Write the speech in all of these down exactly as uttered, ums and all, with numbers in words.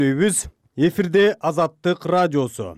Эфирде Азаттык радиосу.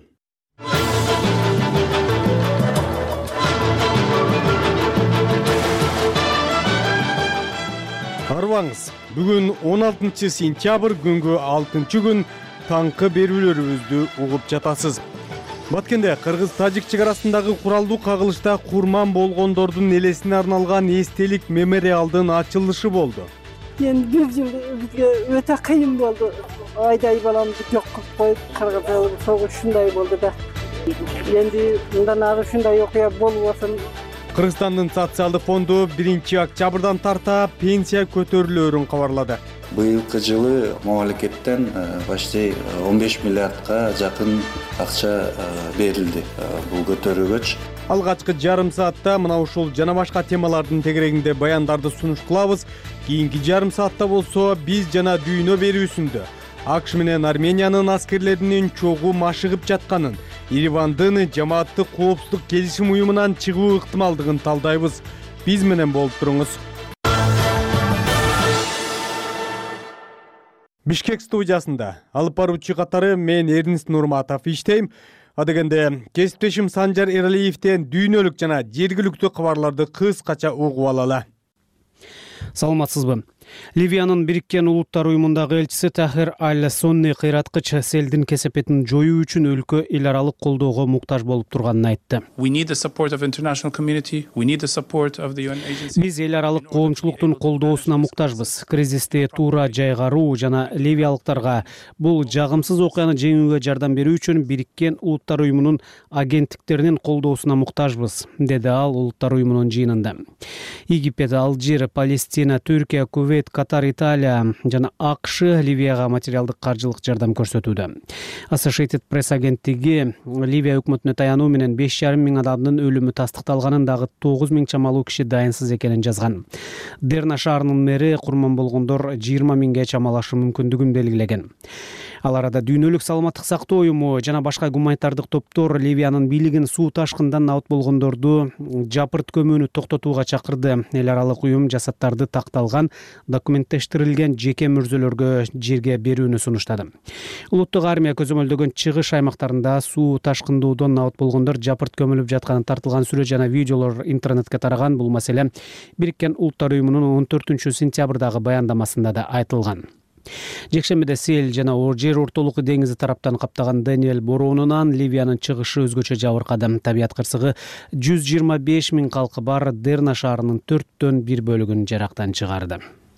Арбаңыз, бүгүн он алтынчы сентябрь күнгө алтынчы күн таңкы берүүлөрүбүздү угуп жатасыз. Баткенде кыргыз-тажик чек арасындагы куралдуу кагылышта курман болгондордун элесине арналган эстелик мемориалдын ачылышы болду. Енді бир жыл бизге өтө кыйын болду. Айдай баламды жок кылып коюп, кыргыз согуш ушундай болду да. Енді мындан ары ушундай окуя болбосун. Кыргызстандын социалдык фонду биринчи октябрдан тарта пенсия көтөрүлөөрүн кабарлады. Быйылкы жылы мамлекеттен почти он беш миллиардка жакын акча берилди бул көтөрүүгө. Алгачкы жарым саатта мына ушул жана башка темалардын тегерегинде баяндарды сунуш кылабыз. Кийинки жарым саатта болсо биз жана дүйнө берүүсүндө АКШ менен Армениянын аскерлеринин чогуу машыгып жатканын, Еревандын жамааттык коопсуздук келишим уюмунан чыгуу ыктымалдыгын талдайбыз. Биз менен болуп туруңуз. Бишкек студиясында алып баруучу катары мен Эрнест Нурматов иштейм. Адегенде кесиптешим Санжар Эралиевден дүйнөлүк жана жергиликтүү кабарларды кыскача угуп алалы. Саламатсызбы? Ливиянын Бириккен Улуттар уюмундагы элчиси Тахир Аль-Сонни кыйраткыч селдин кесепетин жоюу үчүн өлкө эл аралык колдоого муктаж болуп турганын айтты. Биз эл аралык коомчулуктун колдоосуна муктажбыз. Кризисти туура жайгаруу жана ливиялыктарга бул жагымсыз окуяны жеңүүгө жардам берүү үчүн Бириккен Улуттар уюмунун агенттиктеринин колдоосуна муктажбыз, деди ал Улуттар уюмунун жыйынында. Египет, Алжир, Палестина, Түркия, Кувейт, Катар, Италия жана АКШ Ливияга материалдык каржылык жардам көрсөтүүдө. Associated Press агенттиги Ливия өкмөтүнө таянуу менен беш жарым миң адамдын өлүмү тастыкталганын, дагы тогуз миң чамалуу киши дайынсыз экенин жазган. Дерна шаарынын мэри курман болгондор жыйырма миңге чамалашы мүмкүндүгүн белгилеген. Ал арада дүйнөлүк саламаттык сактоо уюму жана башка гуманитардык топтор Ливиянын бийлигин суу ташкындан абат болгондорду жапырт көмүүнү токтотууга чакырды. Эл аралык уюм жасаттарды такталган, документтештирилген жеке мүрзөлөргө жерге берүүнү сунуштады. Улуттук армия көзөмөлдөгөн чыгыш аймактарында суу ташкындоодон абат болгондор жапырт көмүлүп жатканын тартылган сүрөт жана видеолор интернетке тараган. Бул маселе Бириккен Улуттар уюмунун он төртүнчү сентябрдагы баяндамасында да айтылган. Жекшембиде сел жана жер ортолук деңизи тараптан каптаган Даниэль бороонунан Ливиянын чыгышы өзгөчө жабыркады. Табият кырсыгы жүз жыйырма беш миң калкы бар Дерна шаарынын төрттөн бир бөлүгүн жарактан чыгарды.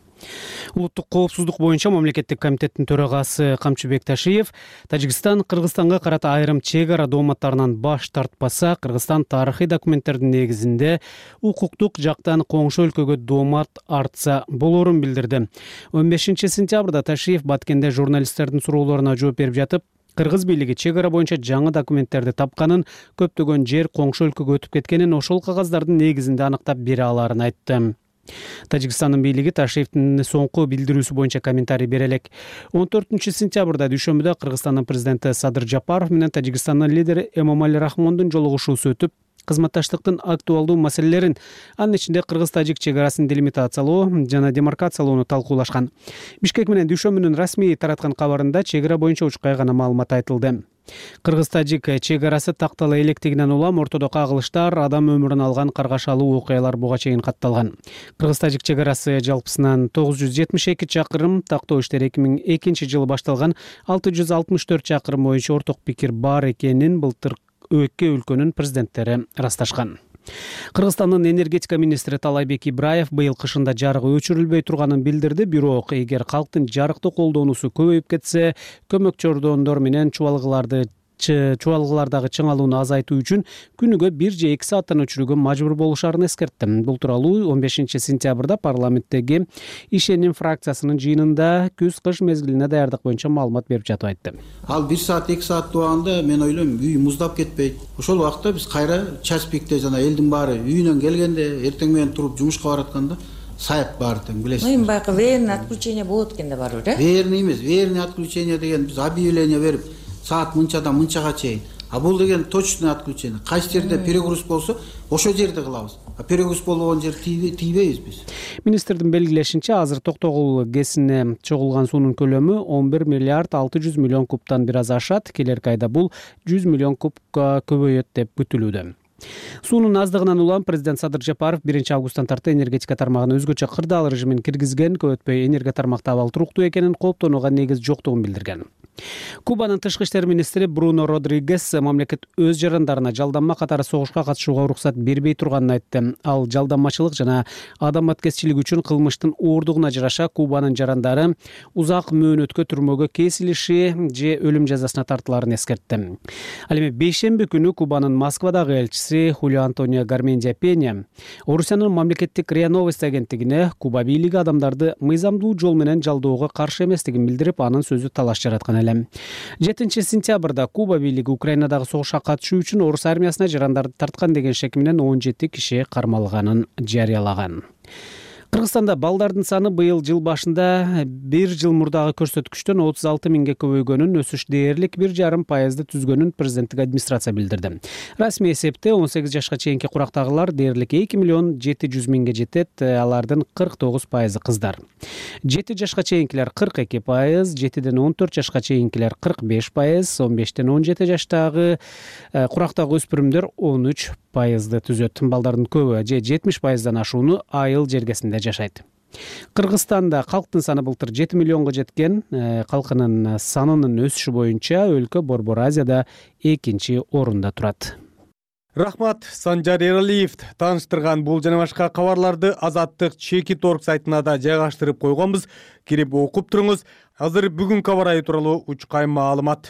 Улуттук коопсуздук боюнча мамлекеттик комитеттин төрагасы Камчыбек Ташиев Тажикстан Кыргызстанга карата айрым чек ара дооматтарынан баш тартпаса, Кыргызстан тарыхый документтердин негизинде укуктук жактан коңшу өлкөгө доомат артса болоорун билдирди. он бешинчи сентябрда Ташиев Баткенде журналисттердин суроолоруна жооп берип жатып, Кыргыз бийлиги чек ара боюнча жаңы документтерди тапканын, көптөгөн жер коңшу өлкөгө өтүп кеткенин, ошол кагаздардын негизинде аныктап бере аларын айтты. Тажикстандын бийлиги Ташиевдин соңку билдирүүсү боюнча комментарий бере элек. он төртүнчү сентябрда дүйшөмбүдө Кыргызстандын президенти Садыр Жапаров менен Тажикстандын лидери Эмомали Рахмондун жолугушуусу өтүп, кызматташтыктын актуалдуу маселелерин, анын ичинде кыргыз-тажик чек арасын делимитациялоо жана демаркациялоону талкуулашкан. Бишкек менен дүйшөмбүнүн расмий тараткан кабарында чек ара боюнча учкай гана маалымат айтылды. Кыргыз-тажик чек арасы тактала электигинен улам ортодо кагылыштар, адам өмүрүн алган каргашалуу окуялар буга чейин катталган. Кыргыз-тажик чек арасы жалпысынан тогуз жүз жетимиш эки чакырым, тактоо иштери эки миң экинчи жылы башталган, алты жүз алтымыш төрт чакырым боюнча орток пикир бар экенин былтыр эки өлкөнүн президенттери ырасташкан. Кыргызстандын энергетика министри Талайбек Ибраев быйыл кышында жарык өчүрүлбөй турганын билдирди. Бирок эгер калктын жарыкты колдоонусу көбөйүп кетсе, көмөк чордондор менен чубалгыларды чубалгылардагы чыңалууну азайтуу үчүн күнүгө бир же эки сааттан өчүрүүгө мажбур болушарын эскертти. Бул тууралуу он бешинчи сентябрда парламенттеги Ишеним фракциясынын жыйынында күз-кыш мезгилине даярдык боюнча маалымат берип жатып айтты. Ал бир саат эки саат турганда мен ойлойм үй муздап кетпейт. Ошол убакта биз кайра час пикте жана элдин баары үйүнөн келгенде, эртең менен туруп жумушка баратканда сайып баары тең билесиз. Ну, баягы верный отключение болот экен да барбыр, э? Верный эмес, верный отключение деген биз объявление берип саат мынчадан мынчага чейин. А бул деген точный отключение. Кайсы жерде перегруз болсо, ошол жерде кылабыз. А перегруз болгон жер тийбейбиз биз. Министрдин белгилешинче, азыр Токтогул ГЭСине чогулган суунун көлөмү он бир миллиард алты жүз миллион кубтан бир аз ашат. Келерки айда бул жүз миллион кубка көбөйөт деп күтүлүүдө. Суунун аздыгынан улам президент Садыр Жапаров биринчи августтан тарты энергетика тармагына өзгөчө кырдаал режимин киргизген, көп өтпөй энергия тармакта абал туруктуу экенин, кооптонууга негиз жоктугун билдирген. Кубанын тышкы иштер министри Бруно Родригес мамлекет өз жарандарына жалданма катары согушка катышууга уруксат бербей турганын айтты. Ал жалданмачылык жана адам аткезчилиги үчүн кылмыштын ооругуна жараша Кубанын жарандары узак мөөнөткө түрмөгө кесилиши же өлүм жазасына тартыларын эскертти. Ал эми бейшемби күнү Кубанын Москвадагы элчиси Хулио Антонио Гармендия Пеня Орусиянын мамлекеттик РИА Новости агенттигине Куба бийлиги адамдарды мыйзамдуу жол менен жалдоого каршы эместигин билдирип, анын сөзү талаш жараткан эле. жетинчи сентябрда Куба бийлиги Украинадагы согушка катышуу үчүн орус армиясына жарандарды тарткан деген шек менен он жети киши кармалганын жарыялаган. Кыргызстанда балдардын саны быйыл жыл башында бир жыл мурдагы көрсөткүчтөн отуз алты миңге көбөйгөнүн, өсүш дээрлик бир жарым пайызды түзгөнүн президенттик администрация билдирди. Расмий эсепте он сегиз жашка чейинки курактагылар дээрлик эки миллион жети жүз миңге жетет, алардын кырк тогуз пайызы кыздар. жети жашка чейинкилер кырк эки пайыз, жетиден он төрт жашка чейинкилер кырк беш пайыз, он бештен он жети жаштагы курактагы өспүрүмдөр он үч пайызды түзөт. Балдардын көбү же жетимиш пайыздан ашууну айыл жергесинде жашайт. Кыргызстанда калктын саны былтыр жети миллионго жеткен. Калкынын санынын өсүшү боюнча өлкө Борбор Азияда экинчи орунда турат. Рахмат, Санжар Эралиев тааныштырган бул жана башка кабарларды Азаттык Чеки торг сайтына да жайгаштырып койгонбуз. Кирип окуп туруңуз. Азыр бүгүн кабар айы тууралуу учкай маалымат.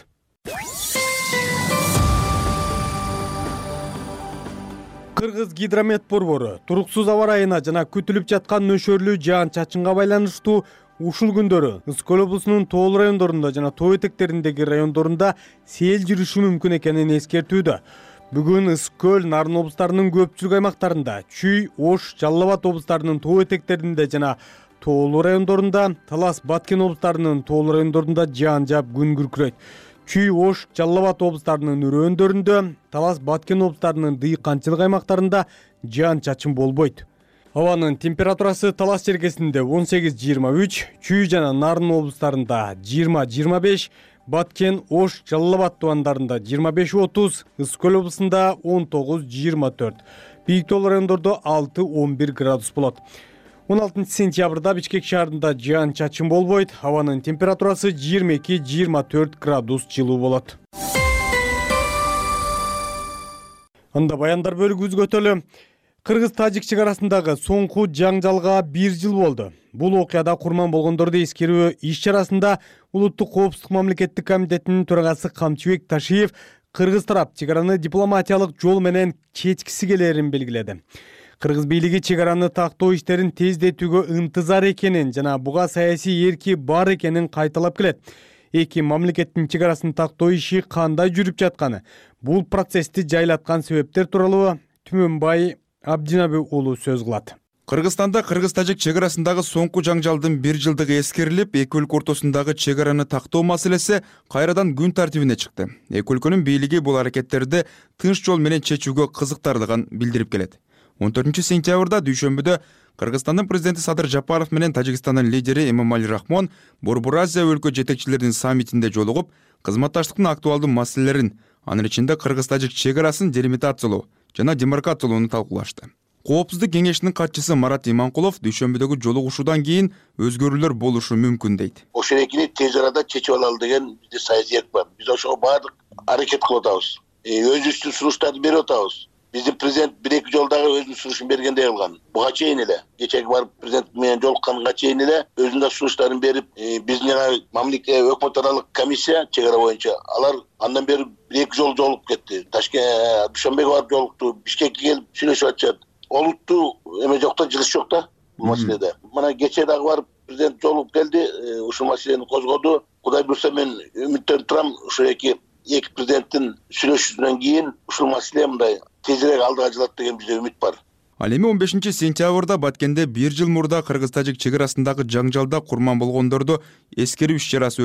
Кыргыз гидромет борбору туруксуз аба ырайына жана күтүлүп жаткан нөшөрлүү жаан-чачынга байланыштуу ушул күндөрү Ысык-Көл облусунун тоол райондорунда жана тоо этектериндеги райондорунда сел жүрүшү мүмкүн экенин эскертүүдө. Бүгүн Ысык-Көл, Нарын облустарынын көпчүлүк аймактарында, Чүй, Ош, Жалал Абад облустарынын тоо этектеринде жана тоолуу райондорунда, Талас, Баткен облустарынын тоолуу райондорунда жаан жаап күн күркүрөйт. Чүй, Ош, Жалал Абад облустарынын өрөөндөрүндө, Талас, Баткен облустарынын дыйканчылык аймактарында жаан-чачын болбойт. Абанын температурасы Талас жергесинде он сегиз жыйырма үч, Чүй жана Нарын облустарында жыйырма жыйырма беш, Баткен, Ош, Жалал Абад тубандарында жыйырма беш отуз, Ысык-Көл облусунда он тогуз жыйырма төрт, бийик тоолуу райондордо алты он бир градус болот. он алтынчы сентябрда Бишкек шаарында жаан-чачын болбойт. Абанын температурасы жыйырма эки жыйырма төрт градус жылуу болот. Анда баяндар бөлүгүбүзгө өтөлү. Кыргыз-Тажик чек арасындагы соңку жаңжалга бир жыл болду. Бул окуяда курман болгондорду эскерүү иш чарасында Улуттук коопсуздук мамлекеттик комитетинин төрагасы Камчыбек Ташиев кыргыз тарап чек араны дипломатиялык жол менен чечкиси келерин белгиледи. Кыргыз бийлиги чек араны тактоо иштерин тездетүүгө ынтызар экенин жана буга саясий эрки бар экенин кайталап келет. Эки мамлекеттин чек арасын тактоо иши кандай жүрүп жатканы, бул процессти жайлаткан себептер тууралуу Түмөнбай Абдинаби уулу сөз кылат. Кыргызстанда Кыргыз-Тажик чек арасындагы соңку жаңжалдын бир жылдыгы эскерилип, эки өлкө ортосундагы чек араны тактоо маселеси кайрадан күн тартибине чыкты. Эки өлкөнүн бийлиги бул аракеттерди тынч жол менен чечүүгө кызыктардыгын билдирип келет. он төртүнчү сентябрда дүйшөмбүдө Кыргызстандын президенти Садыр Жапаров менен Тажикстандын лидери Эмомали Рахмон Борбор Азия өлкө жетекчилеринин саммитинде жолугуп, кызматташтыктын актуалдуу маселелерин, анын ичинде Кыргыз-Тажик чек арасын делимитациялоо жана демаркациялоону талкуулашты. Коопсуздук кеңешинин катчысы Марат Иманкулов дүйшөмбүдөгү жолугушуудан кийин өзгөрүүлөр болушу мүмкүн дейт. Ошол экини тез арада чечип алалы деген бизде саясий эрк бар. Биз ошого баардык аракет кылып атабыз. Өзүбүздүн сунуштарды берип атабыз. Биздин президент бир-эки жолдагы өзүнүн сунушун бергендей кылган. Буга чейин эле, кечеги барып президент менен жолукканга чейин эле өзүнүн да сунуштарын берип, биздин жана мамлекет өкмөт аралык комиссия чек ара боюнча алар андан бери бир-эки жол жолугуп кетти. Ташкент, Дүйшөмбөгө барып жолукту, Бишкекке келип сүйлөшүп атышат. Олуттуу эме жок да, жылыш жок да бул маселеде. Мына кечээ дагы барып президент жолугуп келди, ушул маселени козгоду. Кудай буйрса мен үмүттөнүп турам, ушул эки эки президенттин сүйлөшүүсүнөн кийин ушул маселе мындай тезирээк алдыга жылат деген бизде үмүт бар. Ал эми он бешинчи сентябрда Баткенде бир жыл мурда Кыргыз-Тажик чек арасындагы жаңжалда курман болгондорду эскерүү иш чарасы өтүп,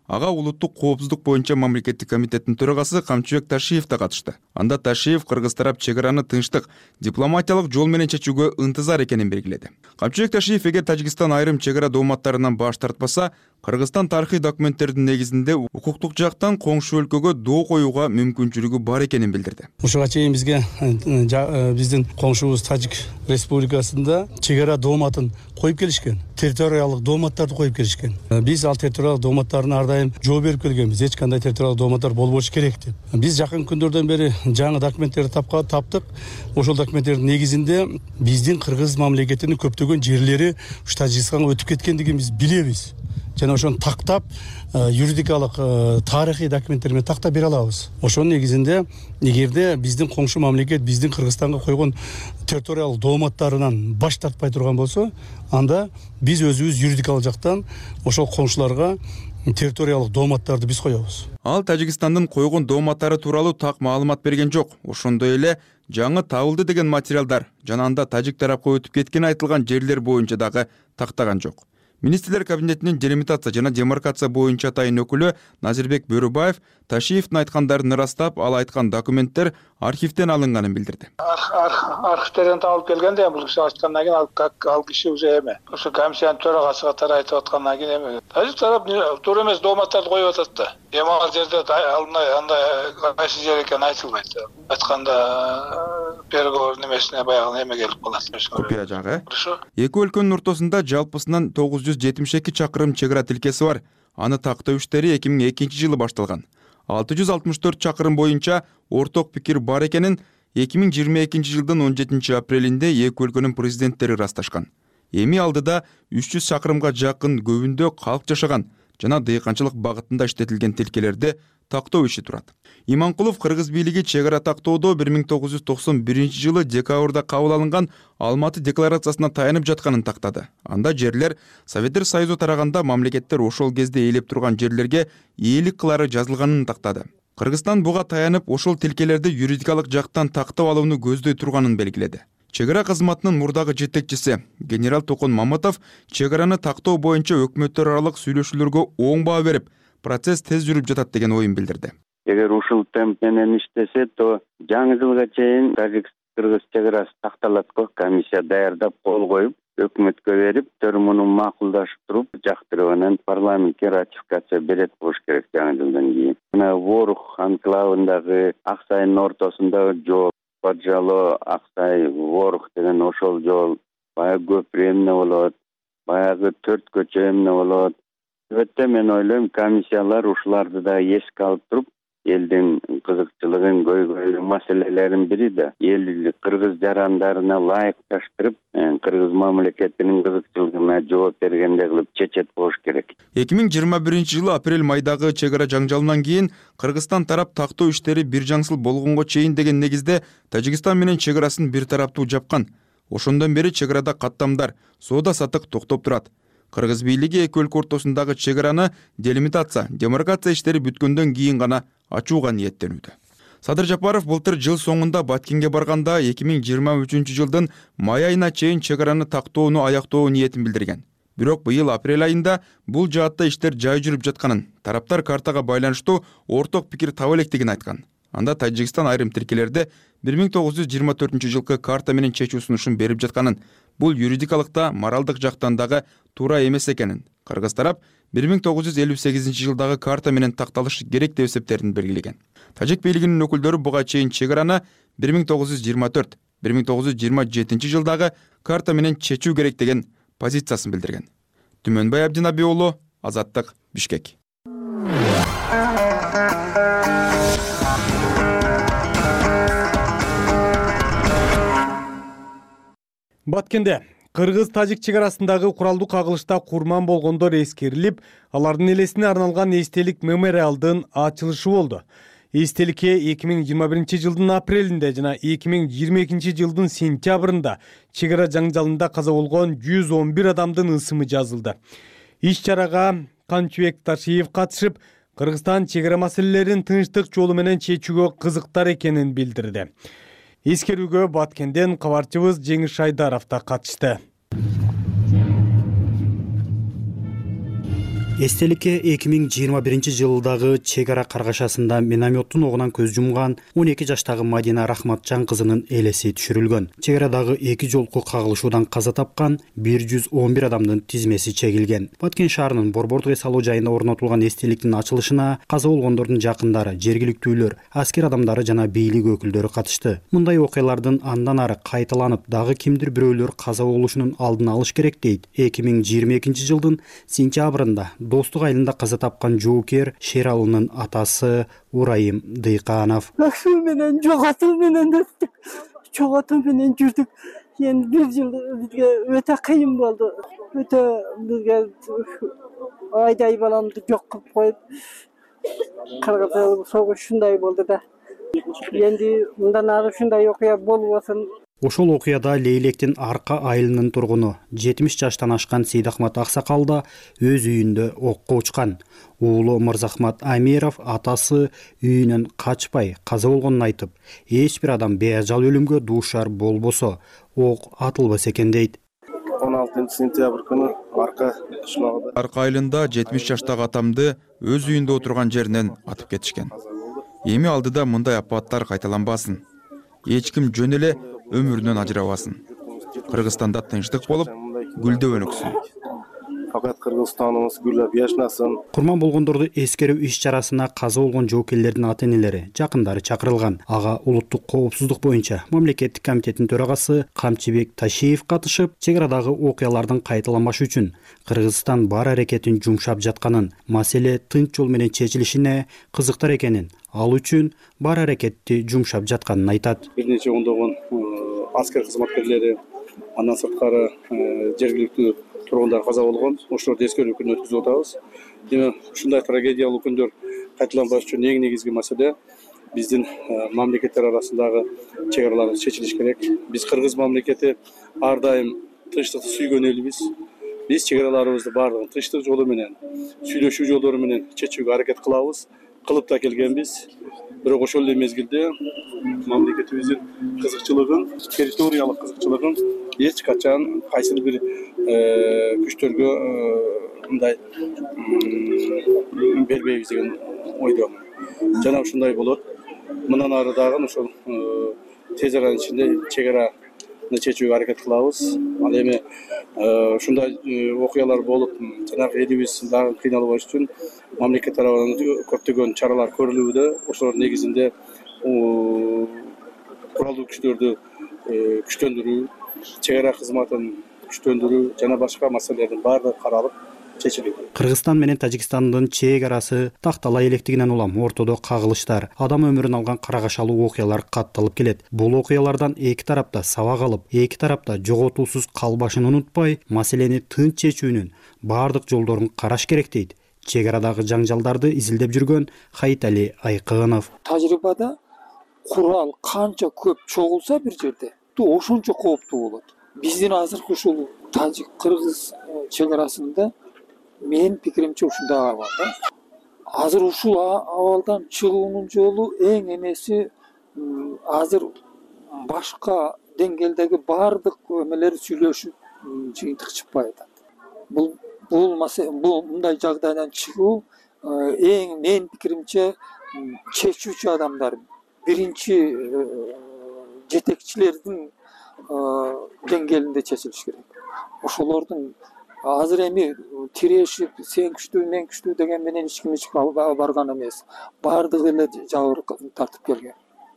Ага улуттук коопсуздук боюнча мамлекеттик комитеттин төрагасы Камчыбек Ташиев да катышты. Анда Ташиев Кыргыз тарап чек араны тынчтык, дипломатиялык жол менен чечүүгө ынтызар экенин белгиледи. Камчыбек Ташиев эгер Тажикстан айрым чек ара дооматтарынан баш тартпаса, Кыргызстан тарыхый документтердин негизинде укуктук жактан коңшу өлкөгө доо коюуга мүмкүнчүлүгү бар экенин билдирди. Ушуга чейин бизге биздин коңшубуз Тажик Республикасында чек ара дооматын коюп келишкен, территориялык дооматтарды коюп келишкен. Биз ал территориялык дооматтарына ар дайым жооп берип келгенбиз. Эч кандай территориялык дооматтар болбош керек деп. Биз жакын күндөрдөн бери жаңы документтерди тапка таптык. Ошол документтердин негизинде биздин Кыргыз мамлекетинин көптөгөн жерлери ушу Тажикстанга өтүп кеткендигин биз билебиз. Жана ошону тактап юридикалык тарыхый документтер менен тактап бере алабыз. Ошонун негизинде эгерде биздин коңшу мамлекет биздин Кыргызстанга койгон территориялык дооматтарынан баш тартпай турган болсо, анда биз өзүбүз юридикалык жактан ошол коңшуларга территориялык дооматтарды биз коебуз. Ал Тажикстандын койгон дооматтары тууралуу так маалымат берген жок. Ошондой эле жаңы табылды деген материалдар жана анда тажик тарапка өтүп кеткен айтылган жерлер боюнча дагы тактаган жок. Министрлер кабинетинин делимитация жана демаркация боюнча атайын өкүлү Назирбек Бөрүбаев Ташиевдин айткандарын ырастап, ал айткан документтер архивден алынганын билдирди. Архивтерден табылып келгенде бул киши айткандан кийин ал киши уже эме ошо комиссиянын төрагасы катары айтып аткандан кийин эме тажик тарап туура эмес дооматтарды коюп атат да. Эми ал жерде андай кайсы жер экени айтылбайт. Айтканда переговор немесине баягы эме келип калат. Копия жагы. Эки өлкөнүн ортосунда жалпысынан тогуз жүз жетимиш эки чакырым чек ара тилкеси бар. Аны тактоо иштери эки миң экинчи жылы башталган. алты жүз алтымыш төрт чакырым боюнча орток пикир бар экенин эки миң жыйырма экинчи жылдын он жетинчи апрелинде эки өлкөнүн президенттери ырасташкан. Эми алдыда үч жүз чакырымга жакын көбүндө калк жашаган жана дыйканчылык багытында иштетилген тилкелерди тактоо иши турат. Иманкулов Кыргыз бийлиги чек ара тактоодо бир миң тогуз жүз токсон биринчи жылы декабрда кабыл алынган Алматы декларациясына таянып жатканын тактады. Анда жерлер Советтер Союзу тараганда мамлекеттер ошол кезде ээлеп турган жерлерге ээлик кылары жазылганын тактады. Кыргызстан буга таянып ошол тилкелерди юридикалык жактан тактап алууну көздөй турганын белгиледи. Чек ара кызматынын мурдагы жетекчиси генерал Токон Маматов чек араны тактоо боюнча өкмөттөр аралык сүйлөшүүлөргө оң баа берип, процесс тез жүрүп жатат деген оюн билдирди. Эгер ушул темп менен иштесе, то жаңы жылга чейин Тажик-Кыргыз чек арасы такталат го, комиссия даярдап кол коюп, өкмөткө берип, төр муну макулдашып туруп, жактырып анан парламентке ратификация берет болуш керек жаңы жылдан кийин. Мына Ворух анклавындагы Аксайдын ортосунда жол, Баджало, Аксай, Ворух деген ошол жол, баягы көпүрө эмне болот, баягы төрт көчө эмне болот. Өтө мен ойлойм, комиссиялар ушуларды да эске алып туруп, элдин кызыкчылыгын көйгөйлүү маселелерин бири да эл кыргыз жарандарына ылайыкташтырып, кыргыз мамлекетинин кызыкчылыгына жооп бергендей кылып чечет болуш керек. эки миң жыйырма биринчи жылы апрель майдагы чек ара жаңжалынан кийин Кыргызстан тарап тактоо иштери бир жаңсыл болгонго чейин деген негизде Тажикстан менен чек арасын бир тараптуу жапкан. Ошондон бери чек арада каттамдар, соода саттык токтоп турат. Кыргыз бийлиги эки өлкө ортосундагы чек араны делимитация, демаркация иштери бүткөндөн кийин гана ачууга ниеттенүүдө. Садыр Жапаров былтыр жыл соңунда Баткенге барганда эки миң жыйырма үчүнчү жылдын май айына чейин чек араны тактоону аяктоо ниетин билдирген. Бирок быйыл апрель айында бул жаатта иштер жай жүрүп жатканын, тараптар картага байланыштуу орток пикир таба электигин айткан. Анда Тажикстан айрым тилкелерде бир миң тогуз жүз жыйырма төртүнчү жылкы карта менен чечүү сунушун берип жатканын, бул юридикалыкта, моралдык жактан дагы туура эмес экенин, Кыргыз тарап бир миң тогуз жүз элүү сегизинчи жылдагы карта менен такталышы керек деп эсептерин белгилеген. Тажик бийлигинин өкүлдөрү буга чейин чек араны бир миң тогуз жүз жыйырма төрт бир миң тогуз жүз жыйырма жетинчи жылдагы карта менен чечүү керек деген позициясын билдирген. Түмөнбай Абдинаби уулу, Азаттык, Бишкек. Баткенде Кыргыз-Тажик чек арасындагы куралдуу кагылышта курман болгондор эскерилип, алардын элесине арналган эстелик мемориалдын ачылышы болду. Эстеликке эки миң жыйырма биринчи жылдын апрелинде жана эки миң жыйырма экинчи жылдын сентябрында чек ара жаңжалында каза болгон жүз он бир адамдын ысымы жазылды. Иш чарага Камчыбек Ташиев катышып, Кыргызстан чек ара маселелерин тынчтык жолу менен чечүүгө кызыктар экенин билдирди. Эскерүүгө Баткенден кабарчыбыз Жеңиш Айдаров да катышты. Эстеликке эки миң жыйырма биринчи жылдагы чек ара каргашасында минометтун огунан көз жумган он эки жаштагы Мадина Рахматжан кызынын элеси түшүрүлгөн. Чек арадагы эки жолку кагылышуудан каза тапкан бир жүз он бир адамдын тизмеси чегилген. Баткен шаарынын Борбордук эс алуу жайында орнотулган эстеликтин ачылышына каза болгондордун жакындары, жергиликтүүлөр, аскер адамдары жана бийлик өкүлдөрү катышты. Мындай окуялардын андан ары кайталанып, дагы кимдир бирөөлөр каза болушунун алдын алыш керек дейт. эки миң жыйырма экинчи жылдын сентябрында Достук айылында каза тапкан жоокер Шералынын атасы Урайым Дыйканов. Ошол менен жоготуу менен өттүк. Жоготуу менен жүрдүк. Эми бир жыл бизге өтө кыйын болду. Өтө бизге айдай баламды жок кылып коюп, Кыргыз согуш ушундай болду да. Энди мындан ары ушундай окуя болбосун. Ошол окуяда Лейлектин Арка айылынын тургуну жетимиш жаштан ашкан Сейдахмат Аксакал да өз үйүндө окко учкан. Уулу Мырзахмат Амиров атасы үйүнөн качпай каза болгонун айтып, эч бир адам беажал өлүмгө дуушар болбосо ок атылбас экен дейт. он алтынчы сентябрь күнү Арка кышлагында Арка айылында жетимиш жаштагы атамды өз үйүндө отурган жеринен атып кетишкен. Эми алдыда мындай апаттар кайталанбасын. Эч ким жөн эле өмүрүнөн ажырабасын. Кыргызстанда тынчтык болуп, гүлдөп өнүксүн. Факат Кыргызстаныбыз гүлдөп жашнасын. Курман болгондорду эскерүү иш-чарасына каза болгон жоокерлердин ата-энелери, жакындары чакырылган. Ага улуттук коопсуздук боюнча мамлекеттик комитеттин төрагасы Камчыбек Ташиев катышып, чек арадагы окуялардын кайталанбашы үчүн Кыргызстан бар аракетин жумшап жатканын, маселе тынч жол менен чечилишине кызыктар экенин, ал үчүн бар аракетти жумшап жатканын айтат. Бир нече ондогон аскер кызматкерлери, андан сырткары жергиликтүү тургундар каза болгон. Ошолорду эскерүү күнү өткүзүп атабыз. Демек, ушундай трагедиялуу күндөр кайталанбаш үчүн эң негизги маселе биздин мамлекеттер арасындагы чек аралар чечилиш керек. Биз Кыргыз мамлекети ар дайым тынчтыкты сүйгөн элбиз. Биз чек араларыбызды бардыгын тынчтык жолу менен, сүйлөшүү жолдору менен чечүүгө аракет кылабыз. Кылып да келгенбиз. Бирок ошол эле мезгилде мамлекетибиздин кызыкчылыгын, территориялык кызыкчылыгын эч качан кайсы бир күчтөргө мындай бербейбиз деген ойдомун. Жана ушундай болот. Мындан ары дагы ошол тез аранын ичинде чек араны чечүүгө аракет кылабыз. Ал эми ушундай окуялар болуп, жанагы элибиз дагы кыйналбаш үчүн мамлекет тарабынан көптөгөн чаралар көрүлүүдө. Ошолор негизинде куралдуу күчтөрдү күчтөндүрүү, чек ара кызматын күчтөндүрүү жана башка маселелердин баардыгы каралып чечилет. Кыргызстан менен Тажикстандын чек арасы тактала электигинен улам ортодо кагылыштар, адам өмүрүн алган карагашалуу окуялар катталып келет. Бул окуялардан эки тарапта сабак алып, эки тарапта жоготуусуз калбашын унутпай, маселени тынч чечүүнүн баардык жолдорун караш керек дейт чек арадагы жаңжалдарды изилдеп жүргөн Хайтали Айкынов. Тажрыйбада курал канча көп чогулса бир жерде, ошончо кооптуу болот. Биздин азыркы ушул Тажик Кыргыз чек арасында менин пикиримче ушундай абал да. Азыр ушул абалдан чыгуунун жолу эң эмеси азыр башка деңгээлдеги баардык эмелер сүйлөшүп жыйынтык чыкпай атат. Бул бул бул мындай жагдайдан чыгуу эң менин пикиримче чечүүчү адамдар, биринчи жетекчилердин деңгээлинде чечилиш керек. Ошолордун азыр эми тирешип, сен күчтүү, мен күчтүү деген менен эч ким эчке барган эмес. Бардыгы эле жабыр тартып келген.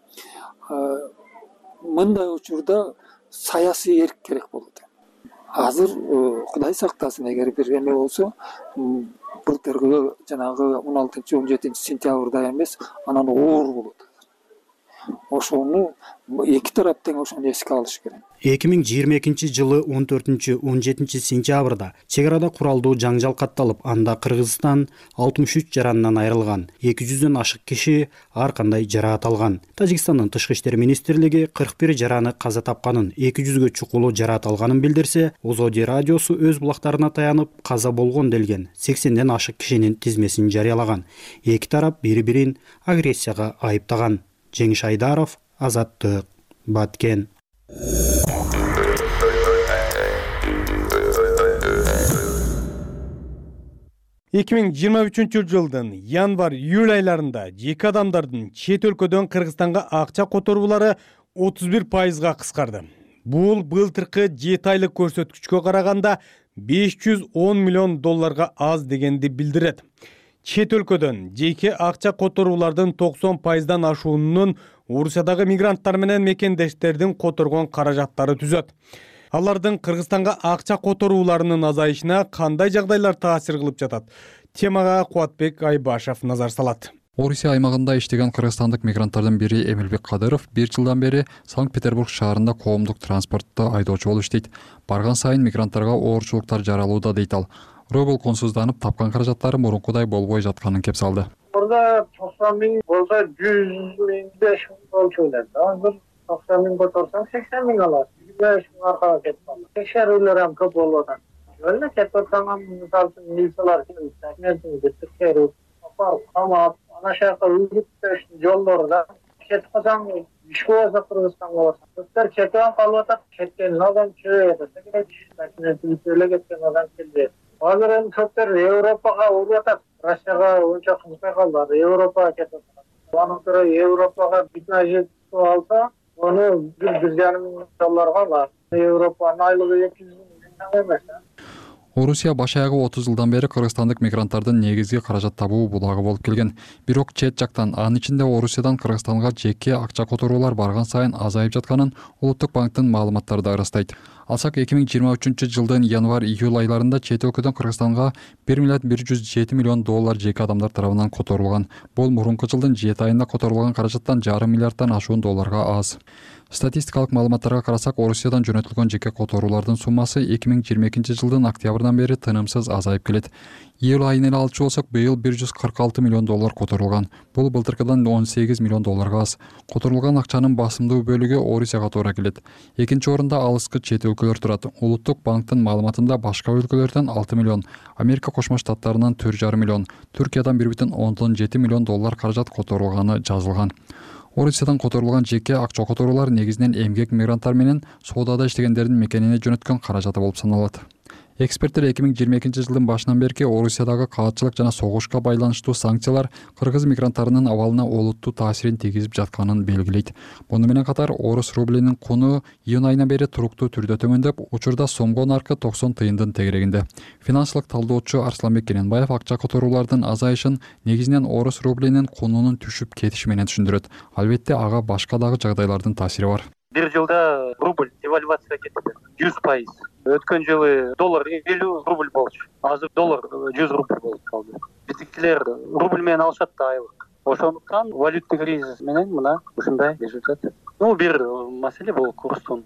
Мындай учурда саясий эрк керек болот. Азыр Кудай сактасын, эгер бир эме болсо, былтыркы жанагы он алтынчы он жетинчи сентябрда эмес, анан оор болот. Ошону эки тарап тең ошону эске алыш керек. эки миң жыйырма экинчи жылы он төртүнчү он жетинчи сентябрда чек арада куралдуу жаңжал катталып, анда Кыргызстан алтымыш үч жаранынан айрылган, эки жүздөн ашык киши ар кандай жараат алган. Тажикстандын тышкы иштер министрлиги кырк бир жараны каза тапканын, эки жүзгө чукулуу жараат алганын билдирсе, Озоди радиосу өз булактарына таянып каза болгон делген сексенден ашык кишинин тизмесин жарыялаган. Эки тарап бири-бирин агрессияга айыптаган. Жеңиш Айдаров, Азаттык, Баткен. эки миң жыйырма үчүнчү жылдын январь-июль айларында жеке адамдардын чет өлкөдөн Кыргызстанга акча которуулары отуз бир пайызга кыскарды. Бул былтыркы жети айлык көрсөткүчкө караганда беш жүз он миллион долларга аз дегенди билдирет. Чет өлкөдөн жеке акча которуулардын токсон пайыздан ашуунун Орусиядагы мигранттар менен мекендештердин которгон каражаттары түзөт. Алардын Кыргызстанга акча которууларынын азайышына кандай жагдайлар таасир кылып жатат? Темага Кубатбек Айбашев назар салат. Орусия аймагында иштеген кыргызстандык мигранттардын бири Эмилбек Кадыров бир жылдан бери Санкт-Петербург шаарында коомдук транспортто айдоочу болуп иштейт. Барган сайын мигранттарга оорчулуктар жаралууда дейт ал. Рубль консузданып, тапкан каражаттары мурункудай болбой жатканын кеп салды. Орда токсон миң болсо жүз миң беш миң болчу эле. Азыр токсон миң которсаң сексен миң аласың. беш миң аркага кетип калды. Текшерүүлөр ham көп болуп атат. Өлө кетсаң, мисалы үчүн милициялар келип, текшерип, камап, ана жака үгүттөш жолдорда кетип калсаң, иш болсо Кыргызстанга барсаң. Көптөр кетип калып атат, кеткен адам чөйөт, эле кеткен адам келбейт. Азыр эми көптөр Европага уруп атат. Россияга онча кызыкпай калды, Европага кетип атат. Анын көрө Европага бүтүн жетип алса, onu bir bir yarım milyon dolarga var. Avrupa'nın aylığı iki yüz milyon emес. Орусия баш аягы отуз жылдан бери кыргызстандык мигранттардын негизги каражат табуу булагы болуп келген. Бирок чет жактан, анын ичинде Орусиядан Кыргызстанга жеке акча которуулар барган сайын азайып жатканын Улуттук банктын маалыматтары да ырастайт. Алсак эки миң жыйырма үчүнчү жылдын январь-июль айларында чет өлкөдөн Кыргызстанга бир миллиард бир жүз жети миллион доллар жеке адамдар тарабынан которулган. Бул мурунку жылдын жети айында которулган каражаттан жарым миллиардтан ашуун долларга аз. Статистикалык маалыматтарга карасак, Орусиядан жөнөтүлгөн жеке которуулардын суммасы эки миң жыйырма экинчи жылдын октябрдан бери тынымсыз азайып келет. Июль айын эле алчу болсок, быйыл бир жүз кырк алты миллион доллар которулган. Бул былтыркыдан он сегиз миллион долларга аз. Которулган акчанын басымдуу бөлүгү Орусияга туура келет. Экинчи орунда алыскы чет өлкөлөр турат. Улуттук банктын маалыматында башка өлкөлөрдөн алты миллион, Америка Кошмо Штаттарынан төрт жарым миллион, Түркиядан бир бүтүн ондон жети миллион доллар каражат которулганы жазылган. Орусиядан которулган жеке акча которуулар негизинен эмгек мигранттар менен соодада иштегендердин мекенине жөнөткөн каражаты болуп саналат. Эксперттер эки миң жыйырма экинчи жылдын башынан берки Орусиядагы каатчылык жана согушка байланыштуу санкциялар кыргыз мигранттарынын абалына олуттуу таасирин тийгизип жатканын белгилейт. Муну менен катар орус рублинин куну июнь айынан бери туруктуу түрдө төмөндөп, учурда сомго наркы токсон тыйындын тегерегинде. Финансылык талдоочу Арсланбек Кененбаев акча которуулардын азайышын негизинен орус рублинин кунунун түшүп кетиши менен түшүндүрөт. Албетте ага башка дагы жагдайлардын таасири бар. Бир жылда рубль девальвация кетти. жүз пайыз. Өткөн жылы доллар элүү рубль болчу. Азыр доллар жүз рубль болуп калды. Биздикилер рубль менен алышат да айлык. Ошондуктан валюттук кризис менен мына ушундай решилет. Ну, бир маселе бул курстун.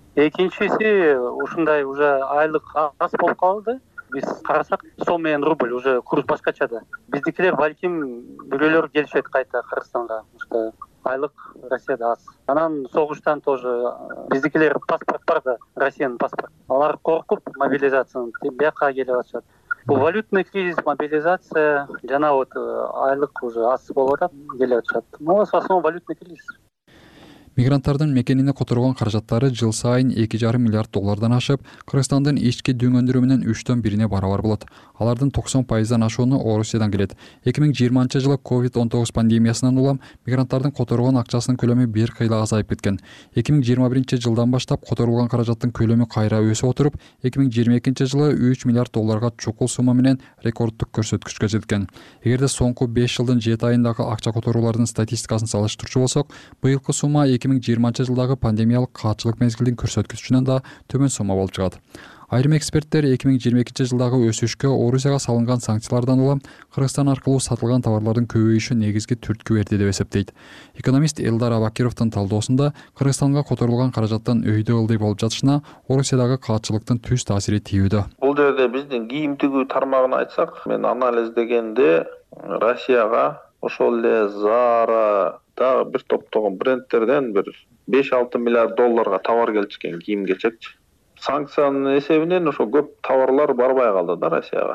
Экинчиси ушундай уже айлык аз болуп калды. Биз карасак, сом менен рубль уже курс башкача да. Биздикилер балким бирөөлөр келишет кайта Кыргызстанга. Айлык Россияда аз. Анан согуштан тоже биздикилер паспорт бар да, Россиянын паспорт. Алар коркуп мобилизацияны бияка келип атышат. Бул валютный кризис, мобилизация, жана вот айлык уже аз болуп атат, келип атышат. Ну, в основном валютный кризис. Мигранттардын мекенине которулган каражаттары жыл сайын эки жарым миллиард доллардан ашып, Кыргызстандын ички дөң өндүрүмүнүн үчтөн бирине барабар болот. Алардын токсон пайыздан ашууну Орусиядан келет. эки миң жыйырманчы жылы ковид он тогуз пандемиясынан улам мигранттардын которулган акчасынын көлөмү бир кыйла азайып кеткен. эки миң жыйырма биринчи жылдан баштап которулган каражаттын көлөмү кайра өсүп отуруп, эки миң жыйырма экинчи жылы үч миллиард долларга чукул сумма менен рекорддук көрсөткүчкө жеткен. Эгерде соңку беш жылдын жети айындагы акча которуулардын статистикасын салыштырчу болсок, быйылкы сумма эки миң жыйырманчы жылдагы пандемиялык каатчылык мезгилдин көрсөткүчүнөн да төмөн сумма болуп чыгат. Айрым эксперттер эки миң жыйырма экинчи жылдагы өсүшкө Орусияга салынган санкциялардан улам Кыргызстан аркылуу сатылган товарлардын көбөйүшү негизги түрткү берди деп эсептейт. Экономист Элдар Абакировдун талдоосунда Кыргызстанга которулган каражаттан өйдө ылдый болуп жатышына Орусиядагы каатчылыктын түз таасири тийүүдө. Бул жерде биздин кийим тигүү тармагын айтсак, мен анализдегенде Россияга ошол эле Zara дагы бир топтогон брендтерден бир беш алты миллиард долларга товар келчикен кийим-кечекчи. Санкциянын эсебинен ошо көп товарлар барбай калды да Россияга.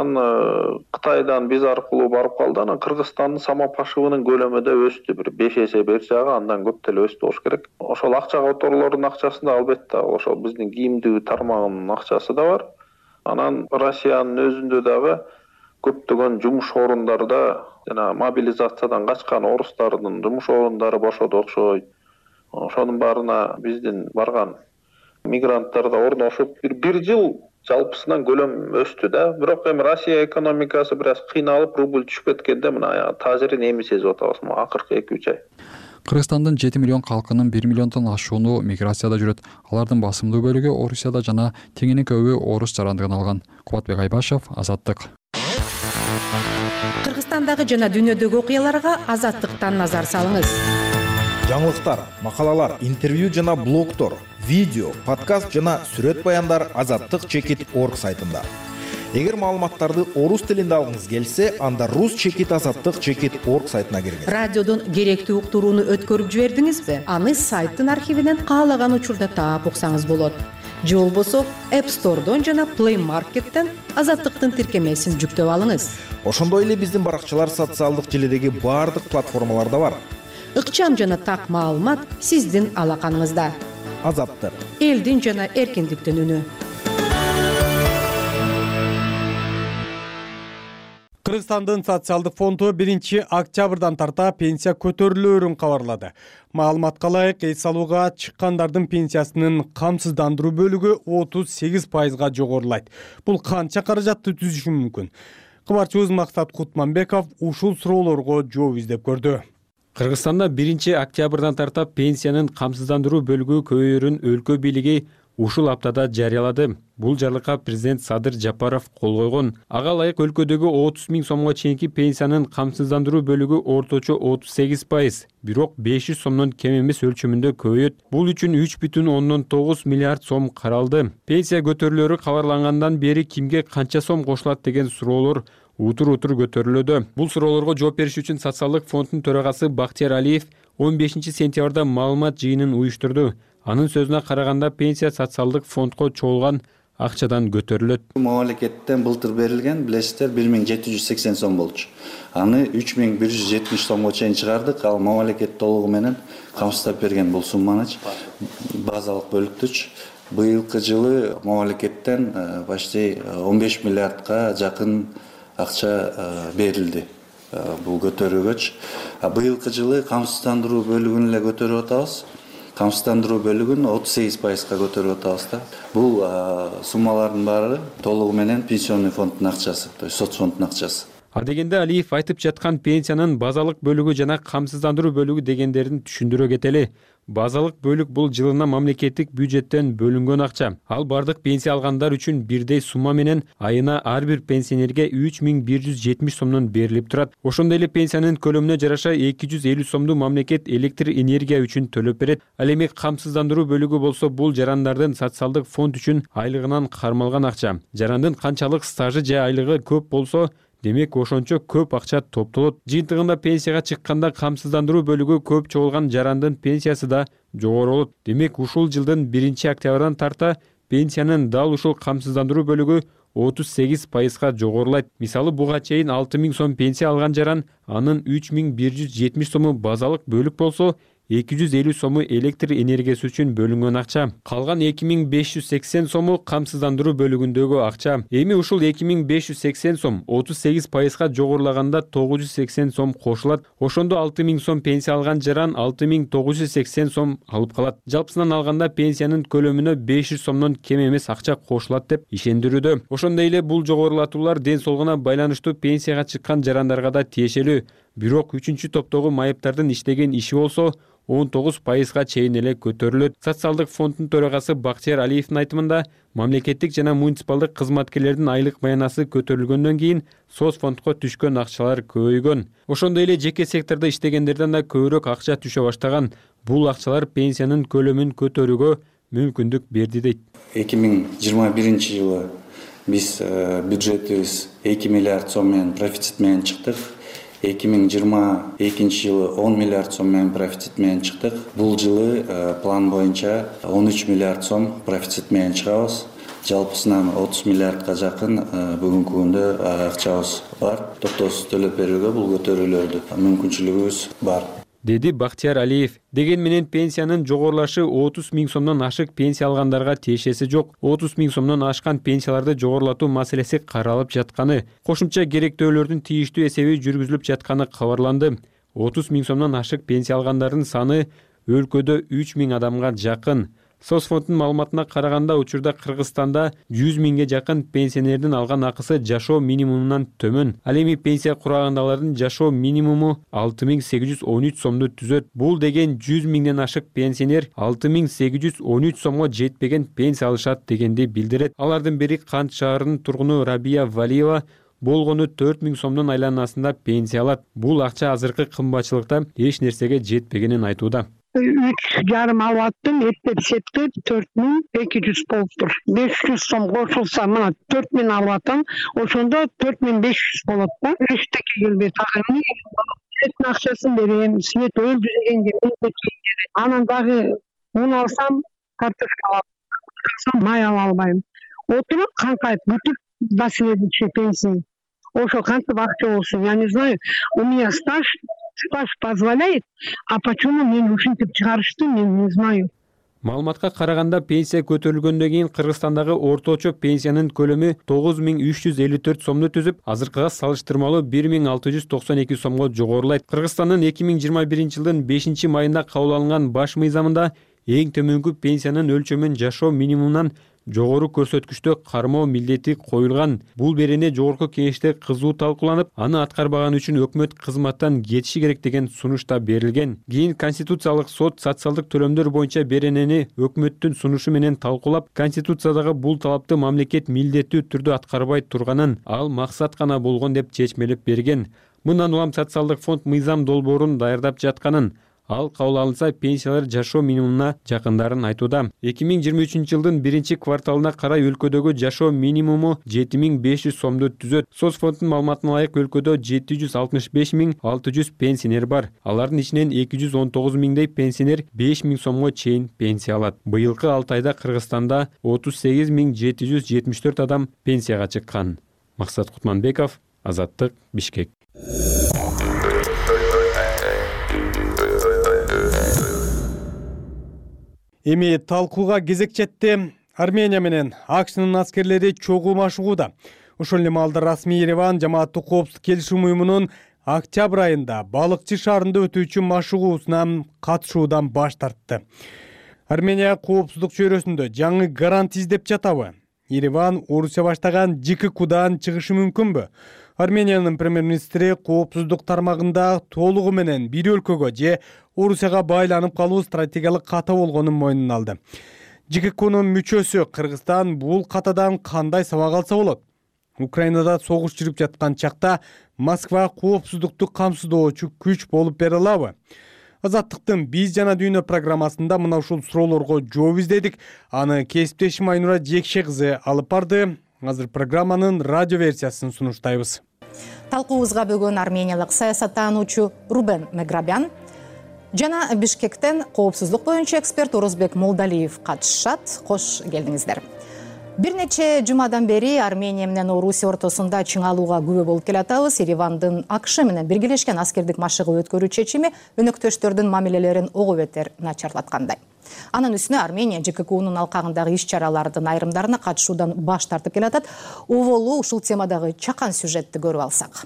Анан Кытайдан биз аркылуу барып калды. Анан Кыргызстандын самопашыбынын көлөмү да өстү. Бир беш эсе берсе ага андан көп деле өстү болуш керек. Ошол акча которуулардын акчасында албетте ошол биздин кийимдүү тармагынын акчасы да бар. Анан Россиянын өзүндө дагы көптөгөн жумуш орундарда жана мобилизациядан качкан орустардын жумуш орундары бошоду окшойт. Ошонун баарына биздин барган мигранттар да орношуп бир бир жыл жалпысынан көлөм өстү да. Бирок эми Россия экономикасы бир аз кыйналып, рубль түшүп кеткенде мына таасирин эми сезип атабыз. Акыркы эки үч ай. Кыргызстандын жети миллион калкынын бир миллиондон ашууну миграцияда жүрөт. Алардын басымдуу бөлүгү Орусияда жана теңинин көбү орус жарандыгын алган. Кубатбек Айбашев, Азаттык. Кыргызстандагы жана дүйнөдөгү окуяларга Азаттыктан назар салыңыз. Жаңылыктар, макалалар, интервью жана блогтор, видео, подкаст жана сүрөт баяндар азаттык чекит точка орг сайтында. Эгер маалыматтарды орус тилинде алгыңыз келсе, анда рус чекит азаттык чекит точка орг сайтына киргиз. Радиодон керектүү уктурууну өткөрүп жибердиңизби? Аны сайттын архивинен каалаган учурда таап уксаңыз болот. Же болбосо App Store'дон жана Play Market'тен Азаттыктын тиркемесин жүктөп алыңыз. Ошондой эле биздин баракчалар социалдык желидеги баардык платформаларда бар. Ыкчам жана так маалымат сиздин алаканыңызда. Азаттык. Элдин жана эркиндиктин үнү. Кыргызстандын социалдык фонду биринчи октябрдан тарта пенсия көтөрүлөөрүн кабарлады. Маалыматка ылайык, эс алууга чыккандардын пенсиясынын камсыздандыруу бөлүгү отуз сегиз пайызга жогорулайт. Бул канча каражатты түзүшү мүмкүн? Кабарчыбыз Максат Кутманбеков ушул суроолорго жооп издеп көрдү. Кыргызстанда биринчи октябрдан тартап пенсиянын камсыздандыруу бөлүгү көбөйөрүн өлкө бийлиги ушул аптада жарыялады. Бул жарлыкка президент Садыр Жапаров кол койгон. Ага ылайык өлкөдөгү отуз миң сомго чейинки пенсиянын камсыздандыруу бөлүгү орточо отуз сегиз пайыз, бирок беш жүз сомдон кем эмес өлчөмүндө көбөйөт. Бул үчүн үч бүтүн ондон тогуз миллиард сом каралды. Пенсия көтөрүлөрү кабарлангандан бери кимге канча сом кошулат деген суроолор утур-утур көтөрүлүүдө. Бул суроолорго жооп бериш үчүн социалдык фонддун төрагасы Бактияр Алиев он бешинчи сентябрда маалымат жыйынын уюштурду. Анын сөзүнө караганда пенсия социалдык фондко чогулган акчадан көтөрүлөт. Мамлекеттен былтыр берилген, билесиздер, бир миң жети жүз сексен сом болчу. Аны үч миң бир жүз жетимиш сомго чейин чыгардык. Ал мамлекет толугу менен камсыздап берген бул сумманыч базалык бөлүктүч. Быйылкы жылы мамлекеттен почти он беш миллиардка жакын акча берилди бул көтөрүүгөч. Быйылкы жылы камсыздандыруу бөлүгүн эле көтөрүп атабыз. Камсыздандыруу бөлүгүн отуз сегиз пайызга көтөрүп атабыз да. Бул суммалардын баары толугу менен пенсионный фонддун акчасы, то есть соцфонддун акчасы. А дегенде Алиев айтып жаткан пенсиянын базалык бөлүгү жана камсыздандыруу бөлүгү дегендерин түшүндүрө кетели. Базалык бөлүк бул жылына мамлекеттик бюджеттен бөлүнгөн акча. Ал бардык пенсия алгандар үчүн бирдей сумма менен айына ар бир пенсионерге үч миң бир жүз жетимиш сомдон берилип турат. Ошондой эле пенсиянын көлөмүнө жараша эки жүз элүү сомду мамлекет электр энергия үчүн төлөп берет. Ал эми камсыздандыруу бөлүгү болсо бул жарандардын социалдык фонд үчүн айлыгынан кармалган акча. Жарандын канчалык стажы же айлыгы көп болсо, демек ошончо көп акча топтолот. Жыйынтыгында пенсияга чыкканда камсыздандыруу бөлүгү көп чогулган жарандын пенсиясы да жогору болот. Демек ушул жылдын биринчи октябрдан тарта пенсиянын дал ушул камсыздандыруу бөлүгү отуз сегиз пайызга жогорулайт. Мисалы, буга чейин алты миң сом пенсия алган жаран анын үч миң бир жүз жетимиш сому базалык бөлүк болсо, эки жүз элүү сому электр энергиясы үчүн бөлүнгөн акча. Калган эки миң беш жүз сексен сому камсыздандыруу бөлүгүндөгү акча. Эми ушул эки миң беш жүз сексен сом отуз сегиз пайызга жогорулаганда тогуз жүз сексен сом кошулат. Ошондо алты миң сом пенсия алган жаран алты миң тогуз жүз сексен сом алып калат. Жалпысынан алганда пенсиянын көлөмүнө беш жүз сомдон кем эмес акча кошулат деп ишендирүүдө. Ошондой эле бул жогорулатуулар ден соолугуна байланыштуу пенсияга чыккан жарандарга да тиешелүү. Бирок үчүнчү топтогу майыптардын иштеген иши болсо он тогуз пайызга чейин эле көтөрүлөт. Социалдык фонддун төрагасы Бактияр Алиевдин айтымында, мамлекеттик жана муниципалдык кызматкерлердин айлык маянасы көтөрүлгөндөн кийин соцфондко түшкөн акчалар көбөйгөн. Ошондой эле жеке сектордо иштегендерден да көбүрөөк акча түшө баштаган. Бул акчалар пенсиянын көлөмүн көтөрүүгө мүмкүндүк берди дейт. эки миң жыйырма биринчи жылы биз бюджетибиз эки миллиард сом менен профицит менен чыктык. эки миң жыйырма экинчи жылы он миллиард сом менен профицит менен чыктык. Бул жылы план боюнча он үч миллиард сом профицит менен чыгабыз. Жалпысынан отуз миллиардка жакын бүгүнкү күндө акчабыз бар. Токтоосуз төлөп берүүгө бул көтөрүүлөрдү мүмкүнчүлүгүбүз бар. деди Бактияр Алиев. Деген менен пенсиянын жогорулашы отуз миң сомдон ашык пенсия алгандарга тиешеси жок. отуз миң сомдон ашкан пенсияларды жогорулатуу маселеси каралып жатканы, кошумча керектөөлөрдүн тийиштүү эсеби жүргүзүлүп жатканы кабарланды. отуз миң сомдон ашык пенсия алгандардын саны өлкөдө үч миң адамга жакын. Соцфонддун маалыматына караганда учурда Кыргызстанда жүз миңге жакын пенсионердин алган акысы жашоо минимумунан төмөн. Ал эми пенсия курагындагылардын жашоо минимуму алты миң сегиз жүз он үч сомду түзөт. Бул деген жүз миңден ашык пенсионер алты миң сегиз жүз он үч сомго жетпеген пенсия алышат дегенди билдирет. Алардын бири Кант шаарынын тургуну Рабия Валиева болгону төрт миң сомдун айланасында пенсия алат. Бул акча азыркы кымбатчылыкта эч нерсеге жетпегенин айтууда. үч жарым алып аттым, эптеп септеп төрт миң эки жүз болуптур. беш жүз сом кошулса, мына төрт миң алып атам, ошондо төрт миң беш жүз болот да. Эчтеке келбейт. Светтин акчасын берем, свет өлдү дегенге анан дагы un алсам, картошка алсам, май ала албайм. Отуруп канкайып бүтүп до следующей пенсии. Ошо кантип акча болсун, я не знаю. У меня стаж Стаж позволяет, а почему мен ушинтип чыгарышты, мен не знаю. Маалыматка караганда пенсия көтөрүлгөндөн кийин Кыргызстандагы орточо пенсиянын көлөмү тогуз миң үч жүз элүү төрт сомду түзүп, азыркыга салыштырмалуу бир миң алты жүз токсон эки сомго жогорулайт. Кыргызстандын эки миң жыйырма биринчи жылдын бешинчи майында кабыл алынган баш мыйзамында эң төмөнкү пенсиянын өлчөмүн жашоо минимумунан жогору көрсөткүчтө кармоо милдети коюлган. Бул берене жогорку кеңеште кызуу талкууланып, аны аткарбаганы үчүн өкмөт кызматтан кетиши керек деген сунуш да берилген. Кийин Конституциялык сот социалдык төлөмдөр боюнча беренени өкмөттүн сунушу менен талкуулап, Конституциядагы бул талапты мамлекет милдеттүү түрдө аткарбай турганын, ал максат гана болгон деп чечмелеп берген. Мындан улам социалдык фонд мыйзам долбоорун даярдап жатканын, ал кабыл алынса пенсиялар жашоо минимумуна жакындарын айтууда. эки миң жыйырма үчүнчү жылдын биринчи кварталына карай өлкөдөгү жашоо минимуму жети миң беш жүз сомду түзөт. Соцфонддун маалыматына ылайык өлкөдө жети жүз алтымыш беш миң алты жүз пенсионер бар. Алардын ичинен эки жүз он тогуз миңдей пенсионер беш миң сомго чейин пенсия алат. Быйылкы алты айда Кыргызстанда отуз сегиз миң жети жүз жетимиш төрт адам пенсияга чыккан. Максат Кутманбеков, Азаттык, Бишкек. Эми талкууга кезек жетти. Армения менен АКШнын аскерлери чогуу машыгууда. Ошол эле маалда расмий Ереван жамааттык коопсуздук келишим уюмунун октябрь айында балыкчы шаарында өтүүчү машыгуусуна катышуудан баш тартты. Армения коопсуздук чөйрөсүндө жаңы гарант издеп жатабы? Ереван Орусия баштаган ЖККудан чыгышы мүмкүнбү? Армениянын премьер-министри коопсуздук тармагында толугу менен бир өлкөгө же Орусияга байланып калуу стратегиялык ката болгонун мойнуна алды. ЖККнын мүчөсү Кыргызстан бул катадан кандай сабак алса болот? Украинада согуш жүрүп жаткан чакта Москва коопсуздукту камсыздоочу күч болуп бере алабы? Азаттыктын биз жана дүйнө программасында мына ушул суроолорго жооп издедик. Аны кесиптешим Айнура Жекше кызы алып барды. Азыр программанын радио версиясын сунуштайбыз. Талкуубузга бүгүн армениялык саясаттануучу Рубен Меграбян жана Бишкектен коопсуздук боюнча эксперт Орозбек Молдалиев катышат. Кош келдиңиздер. Бир нече жумадан бери Армения менен Орусия ортосунда чыңалууга күбө болуп келатабыз. Еревандын АКШ менен биргелешкен аскердик машыгуу өткөрүү чечими өнөктөштөрдүн мамилелерин ого бетер начарлаткандай. Анын үстүнө Армения ЖККунун алкагындагы иш-чаралардын айрымдарына катышуудан баш тартып келатат. Оболу ушул темадагы чакан сюжетти көрүп алсак.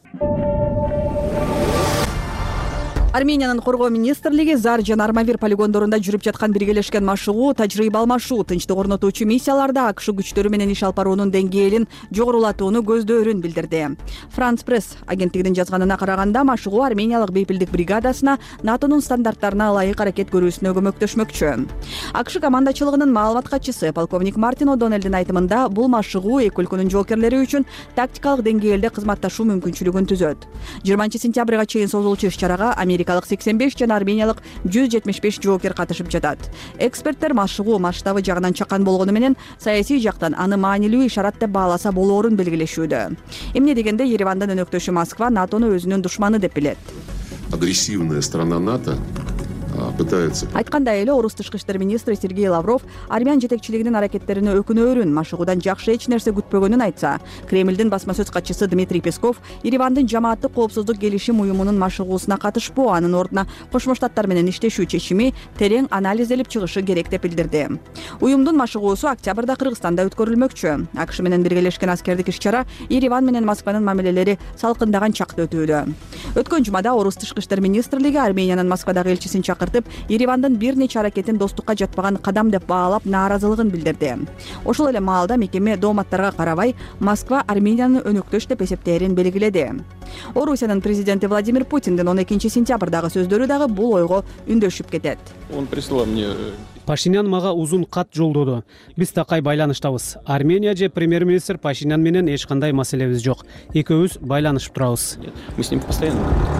Армениянын коргоо министрлиги Зар жана Армавир полигондорунда жүрүп жаткан биргелешкен машыгуу, тажрыйба алмашуу, тынчтык орнотуучу миссияларда АКШ күчтөрү менен иш алып баруунун деңгээлин жогорулатууну көздөөрүн билдирди. France Press агенттигинин жазганына караганда, машыгуу армениялык бейпилдик бригадасына НАТОнун стандарттарына ылайык аракет көрүүсүнө көмөктөшмөкчү. АКШ командачылыгынын маалымат катчысы полковник Мартин О'Доннелдин айтымында, бул машыгуу эки өлкөнүн жоокерлери үчүн тактикалык деңгээлде кызматташуу мүмкүнчүлүгүн түзөт. жыйырманчы сентябрга чейин созулчу иш-чарага Америкалык сексен беш жана армениялык жүз жетимиш беш жоокер катышып жатат. Эксперттер машыгуу масштабы жагынан чакан болгону менен саясий жактан аны маанилүү ишарат деп бааласа болоорун белгилешүүдө. Эмне дегенде Еревандын өнөктөшү Москва НАТОну өзүнүн душманы деп билет. Агрессивная страна НАТО пытается. Айткандай эле орус тышкы иштер министри Сергей Лавров армян жетекчилигинин аракеттерине өкүнөөрүн, машыгуудан жакшы эч нерсе күтпөгөнүн айтса, Кремлдин басма сөз катчысы Дмитрий Песков Еревандын жамааттык коопсуздук келишим уюмунун машыгуусуна катышпоо, анын ордуна Кошмо Штаттар менен иштешүү чечими терең анализделип чыгышы керек деп билдирди. Уюмдун машыгуусу октябрда Кыргызстанда өткөрүлмөкчү. АКШ менен биргелешкен аскердик иш-чара Ереван менен Москванын мамилелери салкындаган чакта өтүүдө. Өткөн жумада орус тышкы иштер министрлиги Армениянын Москвадагы элчисин чакыртып, Еревандын бир нече аракетин достукка жатпаган кадам деп баалап нааразылыгын билдирди. Ошол эле маалда мекеме дооматтарга карабай Москва Армениянын өнөктөш деп эсептээрин белгиледи. Орусиянын президенти Владимир Путиндин он экинчи сентябрдагы сөздөрү дагы бул ойго үндөшүп кетет. Он прислал мне Пашинян мага узун кат жолдоду. Биз такай байланыштабыз. Армения же премьер-министр Пашинян менен эч кандай маселебиз жок. Экөөбүз байланышып турабыз. Мы с ним постоянно.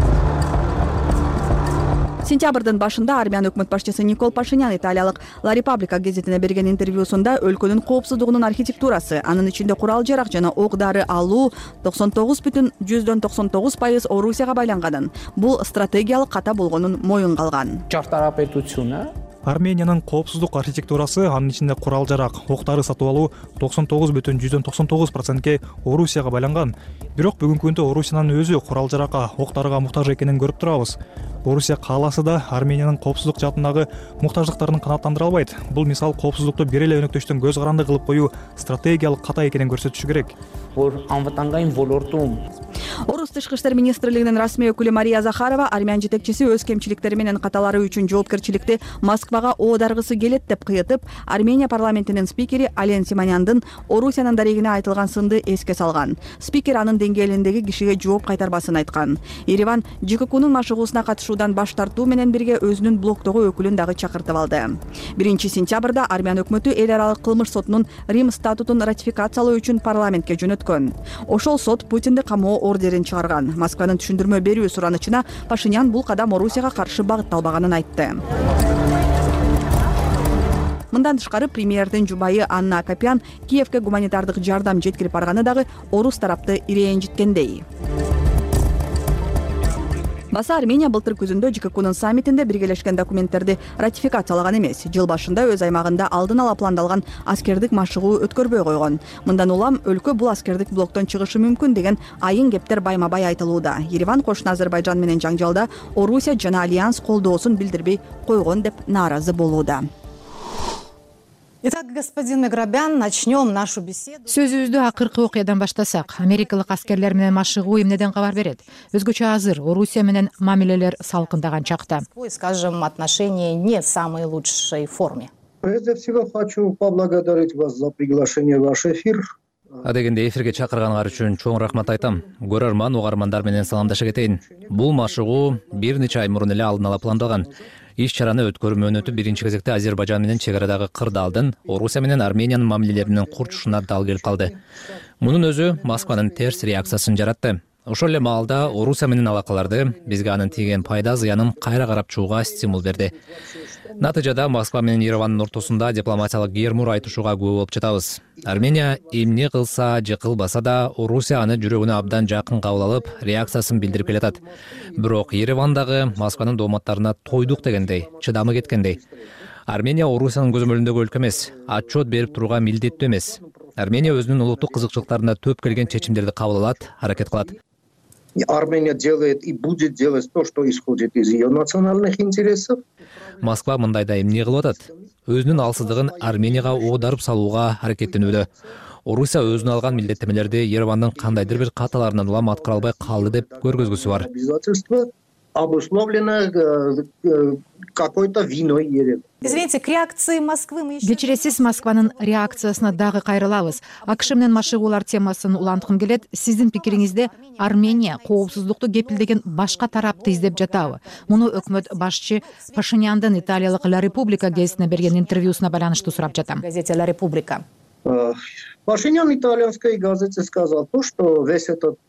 Сентябрдын башында армян өкмөт башчысы Никол Пашинян италиялык La Repubblica гезитине берген интервьюсунда өлкөнүн коопсуздугунун архитектурасы, анын ичинде курал-жарак жана ок-дары алуу токсон тогуз бүтүн жүздөн токсон тогуз пайыз Орусияга байланганын, бул стратегиялык ката болгонун моюнга алган. Армениянын коопсуздук архитектурасы, анын ичинде курал-жарак, ок-дары сатып алуу токсон тогуз бүтүн жүздөн токсон тогуз процентке Орусияга байланган. Бирок бүгүнкү күндө Орусиянын өзү курал-жаракка, ок-дарыга муктаж экенин көрүп турабыз. Орусия кааласа да Армениянын коопсуздук жаатындагы муктаждыктарын канааттандыра албайт. Бул мисал коопсуздукту бир эле өнөктөштөн көз каранды кылып коюу стратегиялык ката экенин көрсөтүшү керек. Орус тышкы иштер министрлигинин расмий өкүлү Мария Захарова армян жетекчиси өз кемчиликтери менен каталары үчүн жоопкерчиликти Москвага оодаргысы келет деп кыйытып, Армения парламентинин спикери Ален Симоняндын Орусиянын дарегине айтылган сынды эске салган. Спикер анын деңгээлиндеги кишиге жооп кайтарбасын айткан. Ереван ЖККнун машыгуусуна катышуудан баш тартуу менен бирге өзүнүн блоктогу өкүлүн дагы чакыртып алды. биринчи сентябрда армян өкмөтү эл аралык кылмыш сотунун Рим статутун ратификациялоо үчүн парламентке жөнөткөн. Ошол сот Путинди камоо ордерин чыгарган. Москванын түшүндүрмө берүү суранычына Пашинян бул кадам Орусияга каршы багытталбаганын айтты. Мындан тышкары премьердин жубайы Анна Акопян Киевке гуманитардык жардам жеткирип барганы дагы орус тарапты ирээжиткендей. Баса Армения былтыр күзүндө ЖККнун саммитинде биргелешкен документтерди ратификациялаган эмес. Жыл башында өз аймагында алдын ала пландалган аскердик машыгуу өткөрбөй койгон. Мындан улам өлкө бул аскердик блоктон чыгышы мүмкүн деген айын кептер байма-бай айтылууда. Ереван кошуна Азербайжан менен жаңжалда Орусия жана Альянс колдоосун билдирбей койгон деп нааразы болууда. Итак, господин Меграбян, начнем нашу беседу. Сөзүбүздү акыркы окуядан баштасак, америкалык аскерлер менен машыгуу эмнеден кабар берет? Өзгөчө азыр Орусия менен мамилелер салкындаган чакта. Скажем, отношения не в самой лучшей форме. Прежде всего хочу поблагодарить вас за приглашение в ваш эфир. Адегенде эфирге чакырганыңар үчүн чоң рахмат айтам. Көрөрман, угармандар менен саламдаша кетейин. Бул машыгуу бир нече ай мурун эле алдын ала пландалган. Иш-чараны өткөрүү мөөнөтү биринчи кезекте Азербайжан менен чек арадагы кырдаалдын Орусия менен Армениянын мамилелеринин курчушуна дал келип калды. Мунун өзү Москванын терс реакциясын жаратты. Ошол эле маалда Орусия менен алакаларды бизге анын тийген пайда зыянын кайра карап чууга стимул берди. Натыйжада Москва менен Еревандын ортосунда дипломатиялык гермур айтышууга күбө болуп жатабыз. Армения эмне кылса же кылбаса да Орусия аны жүрөгүнө абдан жакын кабыл алып, реакциясын билдирип келатат. Бирок Еревандагы Москванын дооматтарына тойдук дегендей, чыдамы кеткендей. Армения Орусиянын көзөмөлүндөгү өлкө эмес, отчет берип турууга милдеттүү эмес. Армения өзүнүн улуттук кызыкчылыктарына төп келген чечимдерди кабыл алат, аракет кылат. Армения делает и будет делать то, что исходит из ее национальных интересов. Москва мындайда эмне кылып атат? Өзүнүн алсыздыгын Арменияга оодарып салууга аракеттенүүдө. Орусия өзүнө алган милдеттемелерди Еревандын кандайдыр бир каталарынан улам аткара албай калды деп көргөзгүсү бар. Обязательство обусловлено какой-то виной Еревана. Извините, к реакции Москвы мы еще... Кечиресиз, Москванын реакциясына дагы кайрылабыз. АКШ менен машыгуулар темасын уланткым келет. Сиздин пикириңизде Армения коопсуздукту кепилдеген башка тарапты издеп жатабы? Муну өкмөт башчы Пашиняндын италиялык La Repubblica гезитине берген интервьюсуна байланыштуу сурап жатам. Газете La Repubblica. Пашинян итальянской газете сказал то, что весь этот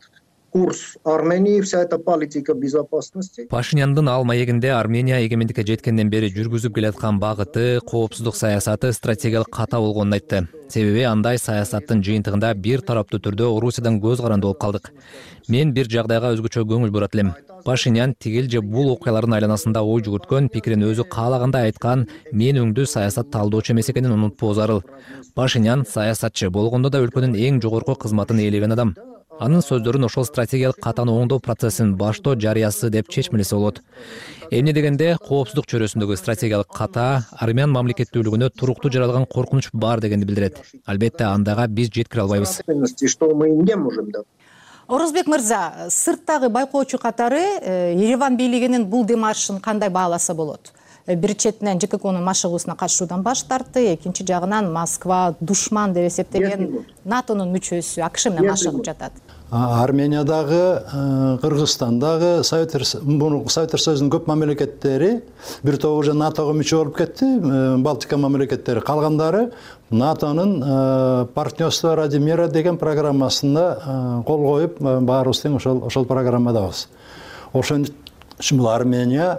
курс Армении, вся эта политика безопасности. Пашиняндын ал маегинде Армения эгемендикке жеткенден бери жүргүзүп келаткан багыты, коопсуздук саясаты стратегиялык ката болгонун айтты. Себеби андай саясаттын жыйынтыгында бир тараптуу түрдө Орусиядан көз каранды болуп калдык. Мен бир жагдайга өзгөчө көңүл бурат элем. Пашинян тигил же бул окуялардын айланасында ой жүгүрткөн, пикирин өзү каалагандай айткан мен өңдүү саясат талдоочу эмес экенин унутпоо зарыл. Пашинян саясатчы болгондо да өлкөнүн эң жогорку кызматын ээлеген адам. Анын сөздөрүн ошол стратегиялык катаны оңдоо процессин баштоо жарыясы деп чечмелесе болот. Эмне дегенде коопсуздук чөйрөсүндөгү стратегиялык ката армян мамлекеттүүлүгүнө туруктуу жаралган коркунуч бар дегенди билдирет. Албетте андага биз жеткире албайбыз. Орозбек мырза, сырттагы байкоочу катары Ереван бийлигинин бул демаршын кандай бааласа болот? Бир четинен ЖККнын машыгуусуна катышуудан баш тартты, экинчи жагынан Москва душман деп эсептеген НАТОнун мүчөсү АКШ менен машыгып жатат. Армениядагы, Кыргызстандагы, Советтер Союзунун көп мамлекеттери бир тобу уже НАТОго мүчө болуп кетти, Балтика мамлекеттери. Калгандары НАТОнун партнерство ради мира деген программасында кол коюп, баарыбыз тең ошол ошол программадабыз. Ошон үчүн бул Армения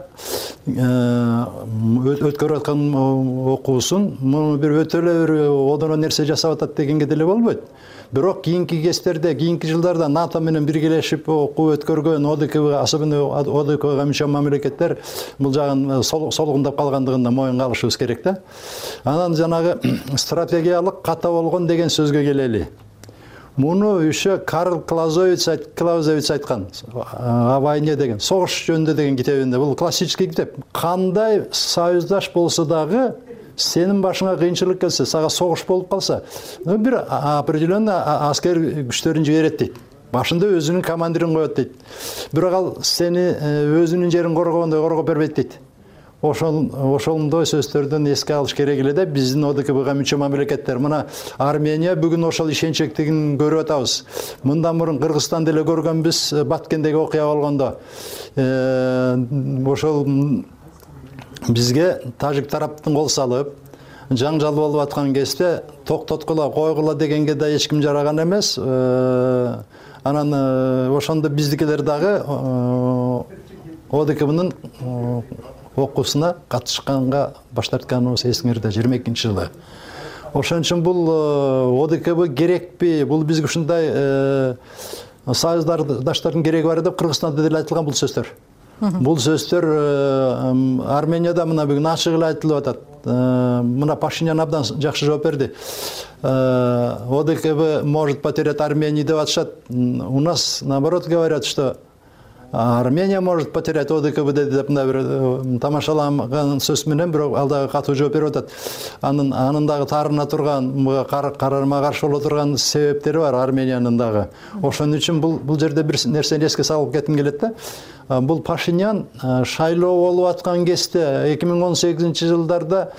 өткөрүп аткан окуусун муну бир өтө эле бир одоно нерсе жасап атат дегенге деле болбойт. Бирок кийинки кездерде, кийинки жылдарда НАТО менен биргелешип окуу өткөргөн ОДКБ, особенно ОДКБга мүчө мамлекеттер бул жагын солугундап калгандыгын моюнга алышыбыз керек да. Анан жанагы стратегиялык ката болгон деген сөзгө келели. Муну еще Карл Клаузевич айткан, о войне деген, согуш жөнүндө деген китебинде. Бул классический китеп. Кандай союздаш болсо дагы сенин башыңа кыйынчылык келсе, сага согуш болуп калса, бир определенный аскер күчтөрүн жиберет дейт. Башында өзүнүн командирин коет дейт. Бирок ал сени өзүнүн жерин коргогондой коргоп бербейт дейт. Ошол ошондой сөздөрдөн эске алыш керек эле да биздин ОДКБга мүчө мамлекеттер. Мына Армения бүгүн ошол ишенчектигин көрүп атабыз. Мындан мурун Кыргызстан деле көргөнбүз Баткендеги окуя болгондо. Ошол бизге тажик тараптын кол салып, жаңжал болуп аткан кезде токтоткула, койгула дегенге да эч ким жараган эмес. Анан ошондо биздикилер дагы ОДКБнын окуусуна катышканга баш тартканыбыз эсиңерде жыйырма экинчи жылы. Ошон үчүн бул ОДКБ керекпи? Бул бизге ушундай союздаштардын кереги бар деп Кыргызстанда деле айтылган бул сөздөр. Бул сөздөр Арменияда мына бүгүн ачык эле айтылып атат. Мына Пашинян абдан жакшы жооп берди. ОДКБ может потерять Армению деп атышат. У нас наоборот говорят, что Армения может потерять ОДКБ деп мына бир тамашалаган сөз менен бирок алдагы катуу жооп берип атат. Анын анын дагы тарына турган, карарма каршы боло турган себептери бар Армениянын дагы. Ошон үчүн бул бул жерде бир нерсени эске салып кетким келет да. Бул Пашинян шайлоо болуп аткан кезде эки миң он сегизинчи жылдарда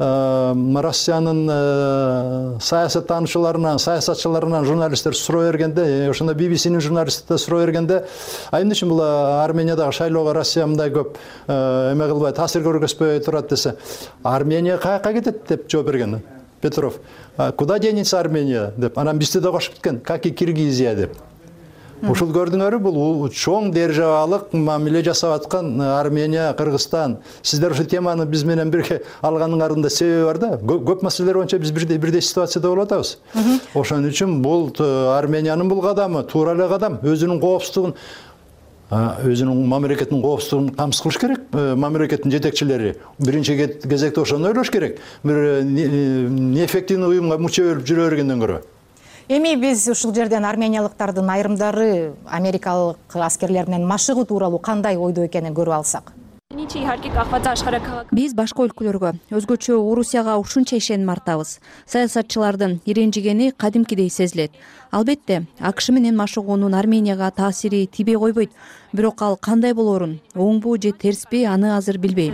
Россиянын саясаттануучуларынан, саясатчыларынан журналисттер суроо бергенде, ошондо би би синин журналисттер суроо бергенде, а эмне үчүн бул Армениядагы шайлоого Россия мындай көп эме кылбай, таасир көргөзбөй турат десе, Армения каяка кетет деп жооп берген Петров. Куда денется Армения деп. Анан бизди да кошуп кеткен, как и Киргизия деп. Ушул көрдүңөрбү, бул чоң державалык мамиле жасап аткан Армения, Кыргызстан. Сиздер ушул теманы биз менен бирге алганыңарында себеби бар да. Көп маселелер боюнча биз бирдей бирдей ситуацияда болуп атабыз. Ошон үчүн бул Армениянын бул кадамы туура эле кадам, өзүнүн коопсуздугун өзүнүн мамлекетинин коопсуздугун камсыз кылыш керек. Мамлекеттин жетекчилери биринчи кезекте ошону ойлош керек. Бир неэффективный уюмга мүчө болуп жүрө бергенден көрө. Эми биз ушул жерден армениялыктардын айрымдары америкалык аскерлеринен машыгуу тууралуу кандай ойдо экенин көрүп алсак. Биз башка өлкөлөргө, өзгөчө Орусияга ушунча ишеним артабыз. Саясатчылардын иренжигени кадимкидей сезилет. Албетте, АКШ менен машыгуунун Арменияга таасири тийбей койбойт. Бирок ал кандай болорун, оңбу же терспи, аны азыр билбейм.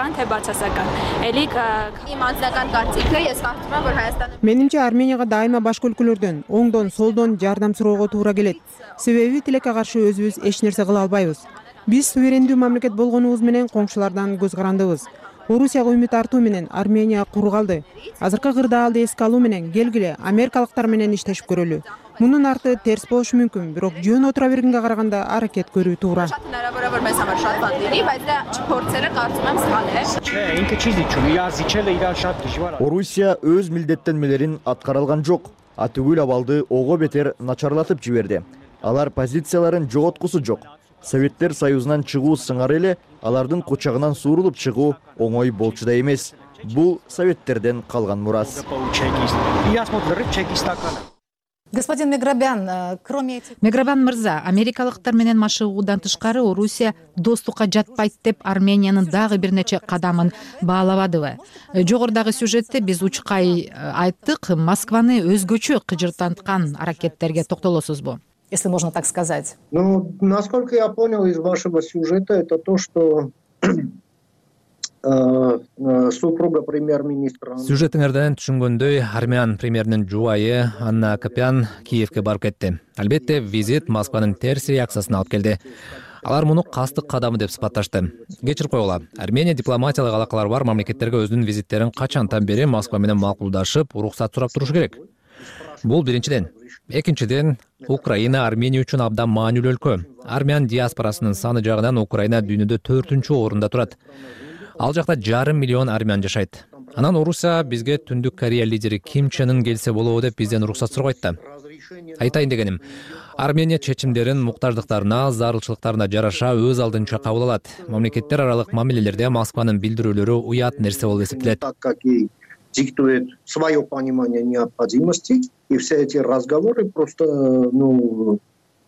Менимче Арменияга дайыма башка өлкөлөрдөн, оңдон, солдон жардам суроого туура келет. Себеби тилекке каршы өзүбүз эч нерсе кыла албайбыз. Биз суверендүү мамлекет болгонубуз менен коңшулардан көз карандыбыз. Орусияга үмүт артуу менен Армения кургалды. Азыркы кырдаалды эске алуу менен келгиле америкалыктар менен иштешип көрөлү. мунун арты терс болушу мүмкүн, бирок жөн отура бергенге караганда аракет көрүү туура. Орусия өз милдеттенмелерин аткара алган жок. Атүгүл абалды ого бетер начарлатып жиберди. Алар позицияларын жоготкусу жок. Советтер Союзунан чыгуу сыңары эле алардын кучагынан суурулуп чыгуу оңой болчу да эмес. Бул советтерден калган мурас. Господин Меграбян, кроме этих... Меграбян мырза, америкалыктар менен машыгуудан тышкары Орусия достукка жатпайт деп Армениянын дагы бир нече кадамын баалабадыбы? Жогорудагы сюжетте биз учкай айттык, Москваны өзгөчө кыжыртанткан аракеттерге токтолосузбу? Если можно так сказать. Ну, насколько я понял из вашего сюжета, это то, что супруга премьер-министра... Сюжетиңерден түшүнгөндөй, Армян премьеринин жубайы Анна Акопян Киевке барып кетти. Албетте, визит Москванын терс реакциясына алып келди. Алар муну кастык кадамы деп сыпатташты. Кечирип койгула, Армения дипломатиялык алакалары бар мамлекеттерге өзүнүн визиттерин качантан бери Москва менен макулдашып, уруксат сурап турушу керек. Бул биринчиден. Экинчиден, Украина Армения үчүн абдан маанилүү өлкө. Армян диаспорасынын саны жагынан Украина дүйнөдө төртүнчү орунда турат. Ал жакта жарым миллион армян жашайт. Анан Орусия бизге Түндүк Корея лидери Ким Чен Ын келсе болобу деп бизден уруксат сурап айтты. Айтайын дегеним, Армения чечимдерин муктаждыктарына, зарылчылыктарына жараша өз алдынча кабыл алат. Мамлекеттер аралык мамилелерде Москванын билдирүүлөрү уят нерсе болуп эсептелет. Диктует свое понимание необходимости, и все эти разговоры просто, ну,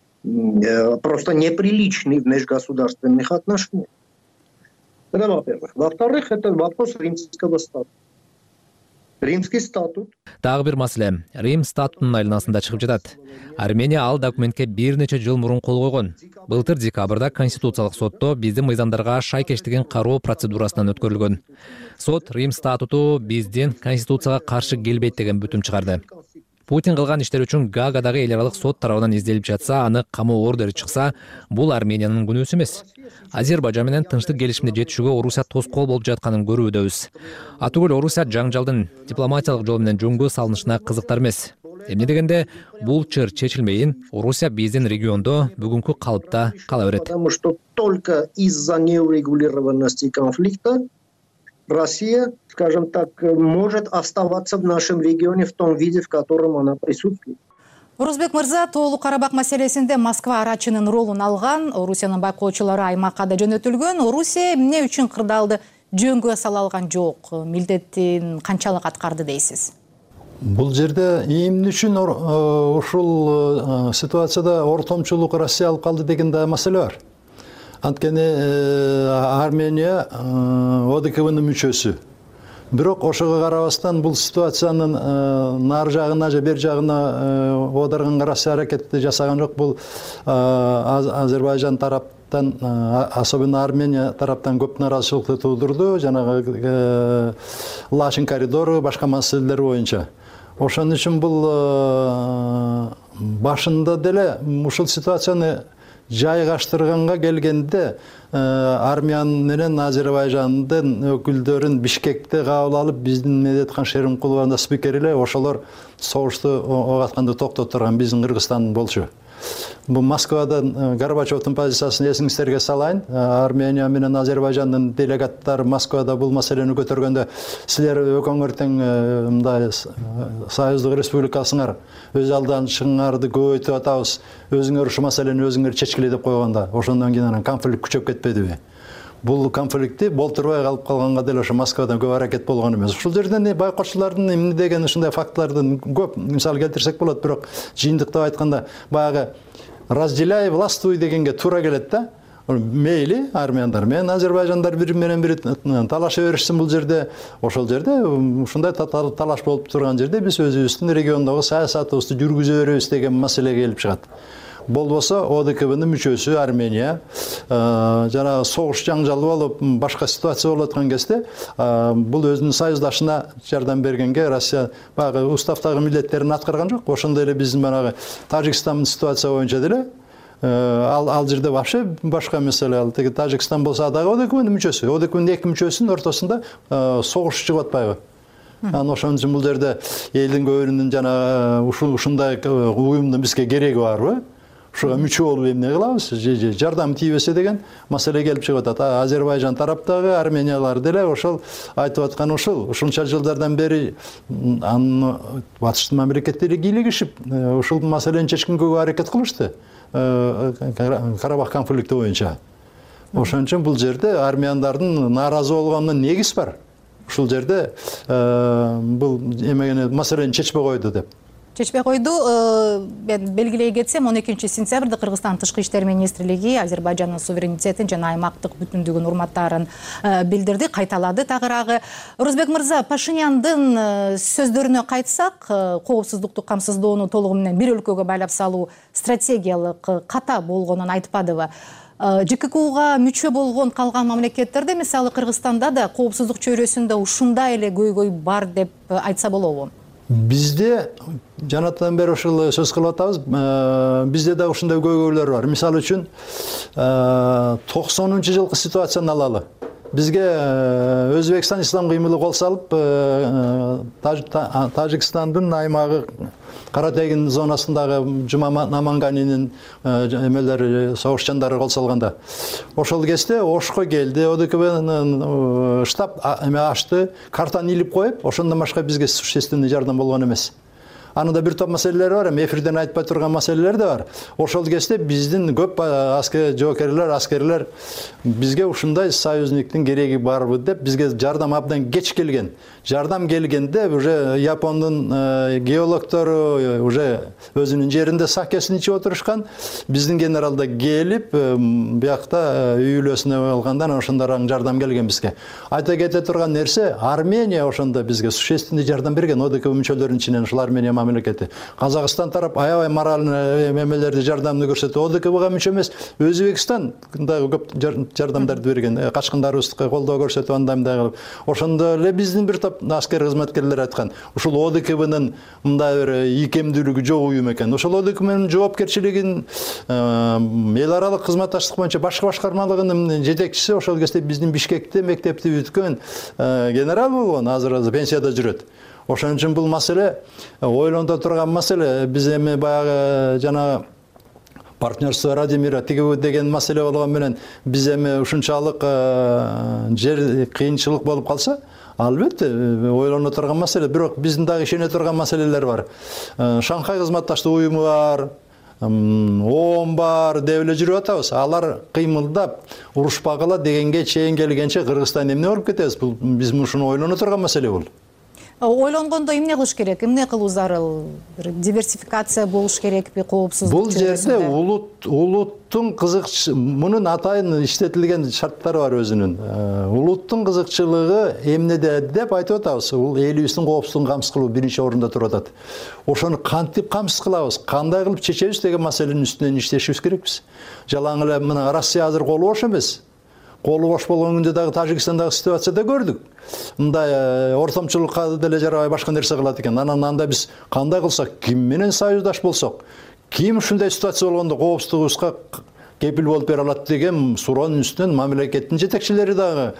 просто неприличны в межгосударственных отношениях. Это во-первых. Во-вторых, это вопрос римского статуса. Римский статут. Дагы бир маселе, Рим статутунун айланасында чыгып жатат. Армения ал документке бир нече жыл мурун кол койгон. Былтыр декабрда Конституциялык сотто биздин мыйзамдарга шайкештигин кароо процедурасынан өткөрүлгөн. Сот Рим статуту биздин Конституцияга каршы келбейт деген бүтүм чыгарды. Путин кылган иштер үчүн Гаагадагы эл аралык сот тарабынан изделип жатса, аны камоо ордери чыкса, бул Армениянын күнөөсү эмес. Азербайжан менен тынчтык келишимине жетишүүгө Орусия тоскоол болуп жатканын көрүүдөбүз. Атүгүл Орусия жаңжалдын дипломатиялык жол менен жөнгө салынышына кызыктар эмес. Эмне дегенде, бул чыр чечилмейин, Орусия биздин региондо бүгүнкү калыпта кала берет. Потому что только из-за неурегулированности конфликта Россия, скажем так, может оставаться в нашем регионе в том виде, в котором она присутствует. Орузбек мырза, Тоолуу Карабак маселесинде Москва арачынын ролун алган, Орусиянын байкоочулары аймакка да жөнөтүлгөн. Орусия эмне үчүн кырдаалды жөнгө сала алган жок? Милдетин канчалык аткарды дейсиз? Бул жерде эмне үчүн ушул ситуацияда ортомчулук Россия алып калды деген да маселе бар. Анткени Армения ОДКБнын мүчөсү. Бирок ошого карабастан бул ситуациянын нар жагына же бер жагына оодарганга Россия аракетти жасаган жок. Бул Азербайжан тараптан, особенно Армения тараптан көп нааразычылыкты туудурду. Жанагы Лашин коридору, башка маселелер боюнча. Ошон үчүн бул башында деле ушул ситуацияны жайгаштырганга келгенде Армян менен Азербайжандын өкүлдөрүн Бишкекте кабыл алып, биздин Медеткан Шеримкуловна спикер эле ошолор согушту ок атканды токтотуп турган биздин Кыргызстан болчу. Бул Москвадан Горбачевдун позициясын эсиңиздерге салайын. Армения менен Азербайжандын делегаттары Москвада бул маселени көтөргөндө силер өкөңөр тең мындай Союздук Республикасыңар өз алданышыңарды көбөйтүп атабыз. Өзүңөр ушу маселени өзүңөр чечкиле деп койгондо, ошондон кийин анан конфликт күчөп кетпедиби? Бул конфликтти болтурбай калып калганга деле ошо Москвадан көп аракет болгон эмес. Ушул жерден байкоочулардын эмне деген ушундай фактылардын көп мисал келтирсек болот, бирок жыйынтыктап айтканда баягы разделяй властвуй дегенге туура келет да. Мейли армяндар менен азербайжандар бири менен бири талаша беришсин бул жерде. Ошол жерде ушундай талаш болуп турган жерде биз өзүбүздүн региондогу саясатыбызды жүргүзө беребиз деген маселе келип чыгат. Болбосо ОДКБнын мүчөсү Армения жана согуш жаңжалы болуп башка ситуация болуп аткан кезде бул өзүнүн союздашына жардам бергенге Россия баягы уставдагы милдеттерин аткарган жок. Ошондой эле биздин баягы Тажикстандын ситуация боюнча деле ал ал жерде вообще башка маселе. Ал теги Тажикстан болсо дагы ОДКБнын мүчөсү. ОДКБнын эки мүчөсүнүн ортосунда согуш чыгып атпайбы? Анан ошон үчүн бул жерде элдин көбүнүн жана ушундай уюмдун бизге кереги барбы? Ушуга мүчө болуп эмне кылабыз? Же жардам тийбесе деген маселе келип чыгып атат. Азербайжан тараптагы армениялар деле ошол айтып аткан ушул. Ушунча жылдардан бери анын батыштын мамлекеттери кийлигишип, ушул маселени чечкенге аракет кылышты. Карабах конфликти боюнча. Ошон үчүн бул жерде армяндардын нааразы болгонуна негиз бар. Ушул жерде бул эмегени маселени чечпей койду деп. Чечпей койду. Мен белгилей кетсем, он экинчи сентябрда Кыргызстан Тышкы иштер министрлиги Азербайжандын суверенитетин жана аймактык бүтүндүгүн урматтаарын билдирди, кайталады тагыраагы. Орозбек мырза, Пашиняндын сөздөрүнө кайтсак, коопсуздукту камсыздоону толугу менен бир өлкөгө байлап салуу стратегиялык ката болгонун айтпадыбы? ЖККУга мүчө болгон калган мамлекеттерде, мисалы Кыргызстанда да коопсуздук чөйрөсүндө ушундай эле көйгөй бар деп айтса болобу? Бизде жанатан бери ушул сөз кылып атабыз. Бизде да ушундай көйгөйлөр бар. Мисалы үчүн токсонунчу жылкы ситуацияны алалы. Бизге Өзбекстан ислам кыймылы кол салып, Тажикстандын аймагы Каратегин зонасындагы Жума Наманганинин эмелери, согушчандары кол салганда. Ошол кезде Ошко келди, ОДКБнын штаб эме ачты, картаны илип коюп, ошондон башка бизге существенный жардам болгон эмес. Анында бир топ маселелер бар, эми эфирден айтпай турган маселелер да бар. Ошол кезде биздин көп аскер жоокерлер, аскерлер бизге ушундай союзниктин кереги барбы деп бизге жардам абдан кеч келген. Жардам келгенде уже Япондун геологтору уже өзүнүн жеринде сакесин ичип отурушкан. Биздин генерал да келип, биякта үйлөсүнө алгандан ошондорго жардам келген бизге. Айта кете турган нерсе, Армения ошондо бизге существенный жардам берген, ОДКБ мүчөлөрүнүн ичинен ушул Армения мамлекети. Казакстан тарап аябай моральный эмелерди жардамды көрсөтүп, ОДКБга мүчө эмес, Өзбекстан да көп жардамдарды берген, качкындарыбызга колдоо көрсөтүп андайдай кылып. Ошондо эле биздин бир топ аскер кызматкерлер айткан, ушул ОДКБнын мындай бир ийкемдүүлүгү жок уюм экен. Ошол ОДКБнын жоопкерчилигин эл аралык кызматташтык боюнча башкы башкармалыгынын жетекчиси ошол кезде биздин Бишкекте мектепти бүткөн генерал болгон, азыр пенсияда жүрөт. Ошон үчүн бул маселе ойлондо турган маселе. Биз эми баягы жана партнерство ради мира тигүү деген маселе болгон менен биз эми ушунчалык жер кыйынчылык болуп калса, албетте ойлоно турган маселе. Бирок биздин дагы ишене турган маселелер бар. Шанхай кызматташтык уюму бар, ООН бар деп эле жүрүп атабыз. Алар кыймылдап урушпагыла дегенге чейин келгенче Кыргызстан эмне болуп кетебиз? Бул биз ушуну ойлоно турган маселе бул. Ойлонгондо эмне кылыш керек? Эмне кылуу зарыл? Диверсификация болуш керекпи, коопсуздук? Бул жерде улут улуттун кызыкчы, мунун атайын иштетилген шарттары бар өзүнүн. Улуттун кызыкчылыгы эмнеде деп айтып атабыз. Бул элибиздин коопсуздугун камсыз кылуу биринчи орунда туруп атат. Ошону кантип камсыз кылабыз, кандай кылып чечебиз деген маселенин үстүнөн иштешибиз керекпиз. Жалаң эле мына Россия азыр колу бош эмес. Колу бош болгон күндө дагы Тажикстандагы ситуацияда көрдүк. Мындай ортомчулукка деле жарабай башка нерсе кылат экен. Анан анда биз кандай кылсак, ким менен союздаш болсок, ким ушундай ситуация болгондо коопсуздугубузга кепил болуп бере алат деген суроонун үстүнөн мамлекеттин жетекчилери дагы,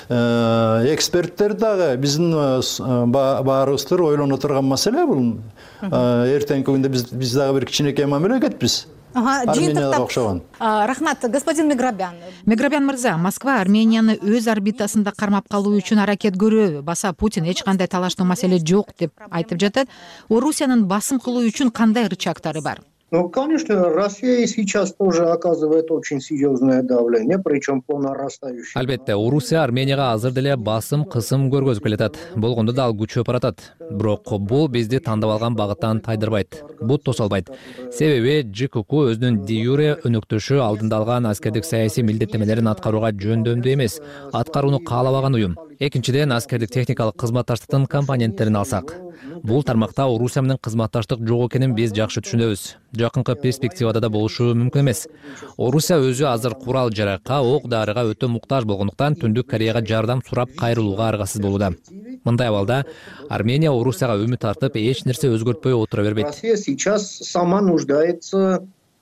эксперттер дагы биздин баарыбызды ойлоно турган маселе бул. Эртеңки күндө биз биз дагы бир кичинекей мамлекетпиз. Арменияга окшогон. Рахмат, господин Меграбян. Меграбян мырза, Москва Арменияны өз орбитасында кармап калуу үчүн аракет көрөбү. Баса Путин эч кандай талаштуу маселе жок деп айтып жатат. Орусиянын басым кылуу үчүн кандай рычагтары бар? Ну, конечно, Россия и сейчас тоже оказывает очень серьезное давление, причем по нарастающей. Албетте, Орусия Арменияга азыр деле басым, кысым көргөзүп келатат. Болгондо да ал күчөп баратат. Бирок бул бизди тандап алган багыттан тайдырбайт. Бут тосолбайт. Себеби ЖКК өзүнүн де юре өнөктөшү алдында алган аскердик саясий милдеттемелерин аткарууга жөндөмдүү эмес, аткарууну каалабаган уюм. Экинчиден, аскердик техникалык кызматташтыктын компоненттерин алсак. Бул тармакта Орусия менен кызматташтык жок экенин биз жакшы түшүнөбүз. Жакынкы перспективада да болушу мүмкүн эмес. Орусия өзү азыр курал жаракка, ок дарыга өтө муктаж болгондуктан Түндүк Кореяга жардам сурап кайрылууга аргасыз болууда. Мындай абалда Армения Орусияга үмүт артып, эч нерсе өзгөртпөй отура бербейт. Россия сейчас сама нуждается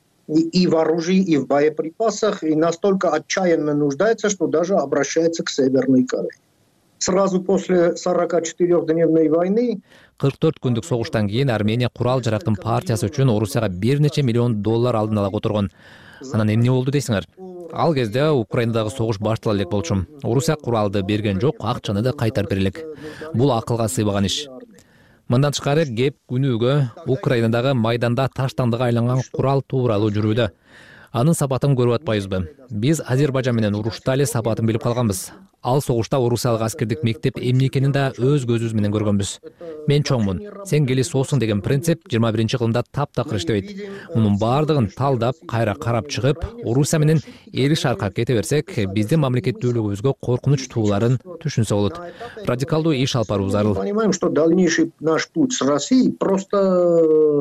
и в оружии, и в боеприпасах, и настолько отчаянно нуждается, что даже обращается к Северной Корее. Сразу после сорокачетырёхдневной войны кырк төрт күндүк согуштан кийин Армения курал жарактын партиясы үчүн Орусияга бир нече миллион доллар алдын ала которгон. Анан эмне болду дейсиңер? Ал кезде Украинадагы согуш баштала элек болчу. Орусия куралды берген жок, акчаны да кайтарып бере элек. Бул акылга сыйбаган иш. Мындан тышкары кеп күнүгө Украинадагы майданда таштандыга айланган курал тууралуу жүрүүдө. Анын сапатын көрүп атпайбызбы? Биз Азербайжан менен урушта эле сапатын билип калганбыз. Ал согушта орусиялык аскердик мектеп эмне экенин да өз көзүбүз менен көргөнбүз. Мен чоңмун, сен кели соосуң деген принцип жыйырма биринчи кылымда таптакыр иштебейт. Мунун баардыгын талдап, кайра карап чыгып, Орусия менен эри шаркка кете берсек, биздин мамлекеттүүлүгүбүзгө коркунуч тууларын түшүнсө болот. Радикалдуу иш алып баруу зарыл. Понимаем, что дальнейший наш путь с Россией просто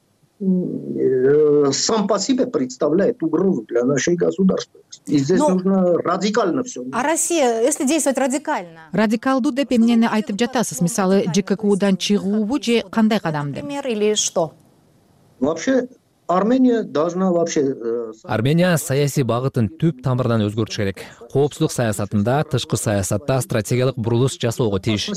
сам по себе представляет угрозу для нашей государственности. И здесь Но... нужно радикально все. А Россия, если действовать радикально? Радикалдуу деп эмнени айтып жатасыз? Мисалы, ЖККУдан чыгуубу же кандай кадамды? Например, или что? Вообще, Армения должна вообще... Армения саясий багытын түп тамырынан өзгөртүш керек. Коопсуздук саясатында, тышкы саясатта стратегиялык бурулуш жасоого тийиш.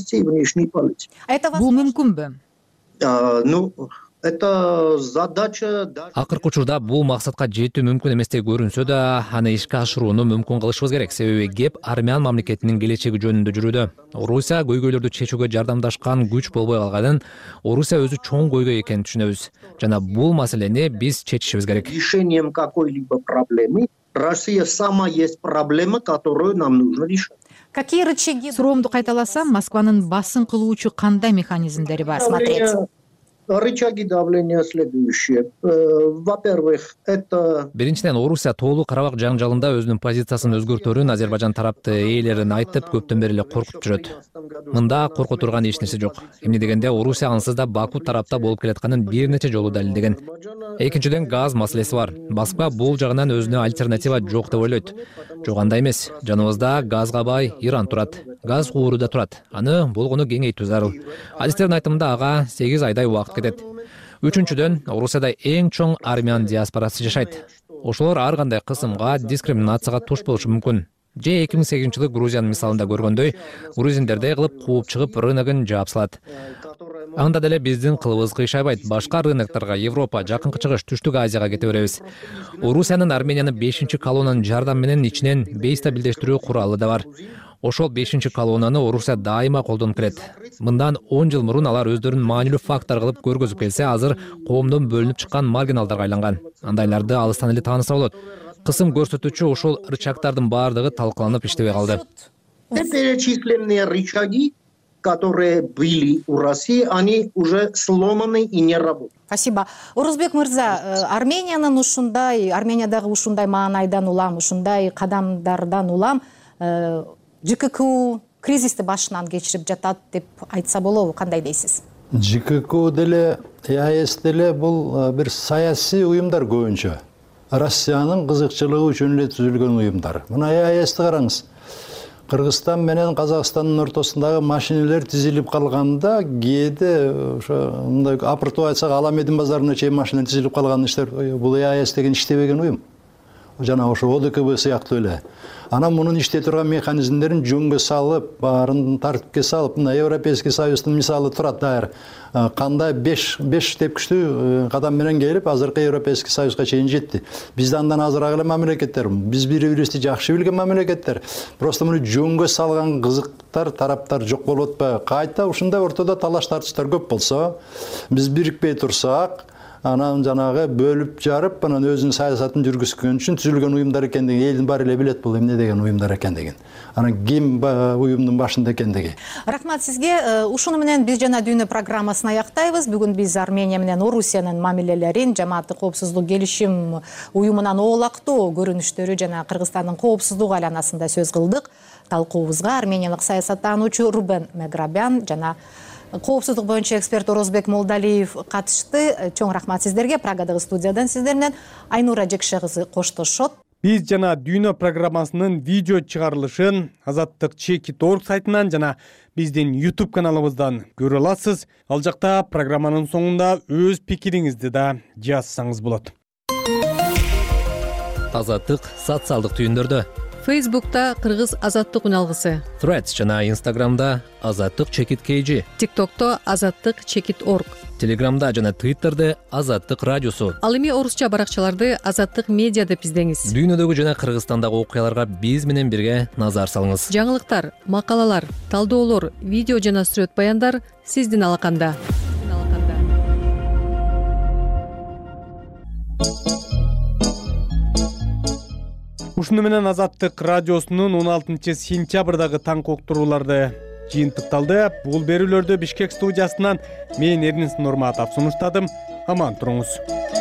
Бул мүмкүнбү? Ну... Это задача... Акыркы учурда бул максатка жетүү мүмкүн эместей көрүнсө да, аны ишке ашырууну мүмкүн кылышыбыз керек. Себеби кеп армян мамлекетинин келечеги жөнүндө жүрүүдө. Орусия көйгөйлөрдү чечүүгө жардамдашкан күч болбой калганын, Орусия өзү чоң көйгөй экенин түшүнөбүз. Жана бул маселени биз чечишибиз керек. Решением какой-либо проблемы Россия сама есть проблема, которую нам нужно решать. Какие рычаги? Суроомду кайталасам, Москванын басым кылуучу кандай механизмдери бар? Смотреть. Рычаги давления следующие. Во-первых, это... Биринчиден, Орусия тоолуу Карабак жаңжалында өзүнүн позициясын өзгөртөрүн Азербайжан тарапты ээлерин айтып, көптөн бери эле коркутуп жүрөт. Мында корко турган эч нерсе жок. Эмне дегенде, Орусия ансыз да Баку тарапта болуп келатканын бир нече жолу далилдеген. Экинчиден, газ маселеси бар. Москва бул жагынан өзүнө альтернатива жок деп ойлойт. Жок, андай эмес. Жаныбызда газга бай Иран турат. Газ кууруда турат. Аны болгону кеңейтүү зарыл. Адистердин айтымында ага сегиз айдай убакыт кетет. Үчүнчүдөн, Орусияда эң чоң армян диаспорасы жашайт. Ошолор ар кандай кысымга, дискриминацияга туш болушу мүмкүн. Же эки миң сегизинчи жылы Грузиянын мисалында көргөндөй, грузиндердей кылып кууп чыгып рыногун жаап салат. Анда деле биздин кылыбыз кыйшайбайт. Башка рынокторго, Европа, Жакынкы Чыгыш, Түштүк Азияга кете беребиз. Орусиянын Арменияны бешинчи колоннанын жардамы менен ичинен бейстабилдештирүү куралы да бар. Ошол бешинчи колоннаны Орусия дайыма колдонуп келет. Мындан он жыл мурун алар өздөрүн маанилүү фактор кылып көргөзүп келсе, азыр коомдон бөлүнүп чыккан маргиналдарга айланган. Андайларды алыстан эле тааныса болот. Кысым көрсөтүүчү ошол рычагдардын баардыгы талкаланып иштебей калды. Перечисленные рычаги, которые были у России, они уже сломаны и не работают. Спасибо. Орузбек мырза, Армениянын ушундай, Армениядагы ушундай маанайдан улам, ушундай кадамдардан улам ЖККУ кризисти башынан кечирип жатат деп айтса болобу, кандай дейсиз? ЖККУ деле, АЭС деле бул бир саясий уюмдар көбүнчө. Россиянын кызыкчылыгы үчүн эле түзүлгөн уюмдар. Мына АЭСти караңыз. Кыргызстан менен Казакстандын ортосундагы машинелер тизилип калганда, кээде ошо мындай апыртып айтсак, Аламедин базарына чейин машина тизилип калган иштер, бул АЭС деген иштебеген уюм. Жана ошо ОДКБ сыяктуу эле. Анан мунун иштей турган механизмдерин жөнгө салып, баарын тартипке салып, мына Европейский Союздун мисалы турат дайыр. Кандай беш тепкичтүү кадам менен келип, азыркы Европейский Союзга чейин жетти. Бизде андан азыраак эле мамлекеттер, биз бири-бирибизди жакшы билген мамлекеттер. Просто муну жөнгө салган кызыктар, тараптар жок болуп атпайбы? Кайта ушундай ортодо талаш тартыштар көп болсо, биз бирикпей турсак, анан жанагы бөлүп жарып, анан өзүнүн саясатын жүргүзгөн үчүн түзүлгөн уюмдар экендигин элдин баары эле билет, бул эмне деген уюмдар экендигин. Анан ким уюмдун башында экендиги. Рахмат сизге. Ушуну менен биз жана дүйнө программасын аяктайбыз. Бүгүн биз Армения менен Орусиянын мамилелерин, жамааттык коопсуздук келишим уюмунан оолактоо көрүнүштөрү жана Кыргызстандын коопсуздук айланасында сөз кылдык. Талкуубузга армениялык саясаттануучу Рубен Меграбян жана коопсуздук боюнча эксперт Орозбек Молдалиев катышты. Чоң рахмат сиздерге. Праgadагы студиядан сиздер менен Айнура Жекше кызы коштошот. Биз жана дүйнө программасынын видео чыгарылышын Азаттык чекит точка орг сайтынан жана биздин YouTube каналыбыздан көрө аласыз. Ал жакта программанын соңунда өз пикириңизди да жазсаңыз болот. Азаттык социалдык түйүндөрдө Фейсбукта кыргыз азаттык үн алгысы, Threads жана Instagramда азаттык чекит kg, тиктокто азаттык чекит орг, Телеграмда жана Twitterде азаттык радиосу. ал эми орусча баракчаларды азаттык медиа деп издеңиз. Дүйнөдөгү жана Кыргызстандагы окуяларга биз менен бирге назар салыңыз. Жаңылыктар, макалалар, талдоолор, видео жана сүрөт баяндар сиздин алаканда. Ушуну менен Азаттык радиосунун он алтынчы сентябрдагы таң уктурууларды жыйынтыкталды. Бул берүүлөрдү Бишкек студиясынан мен Эрнис Нурматов сунуштадым. Аман туруңуз.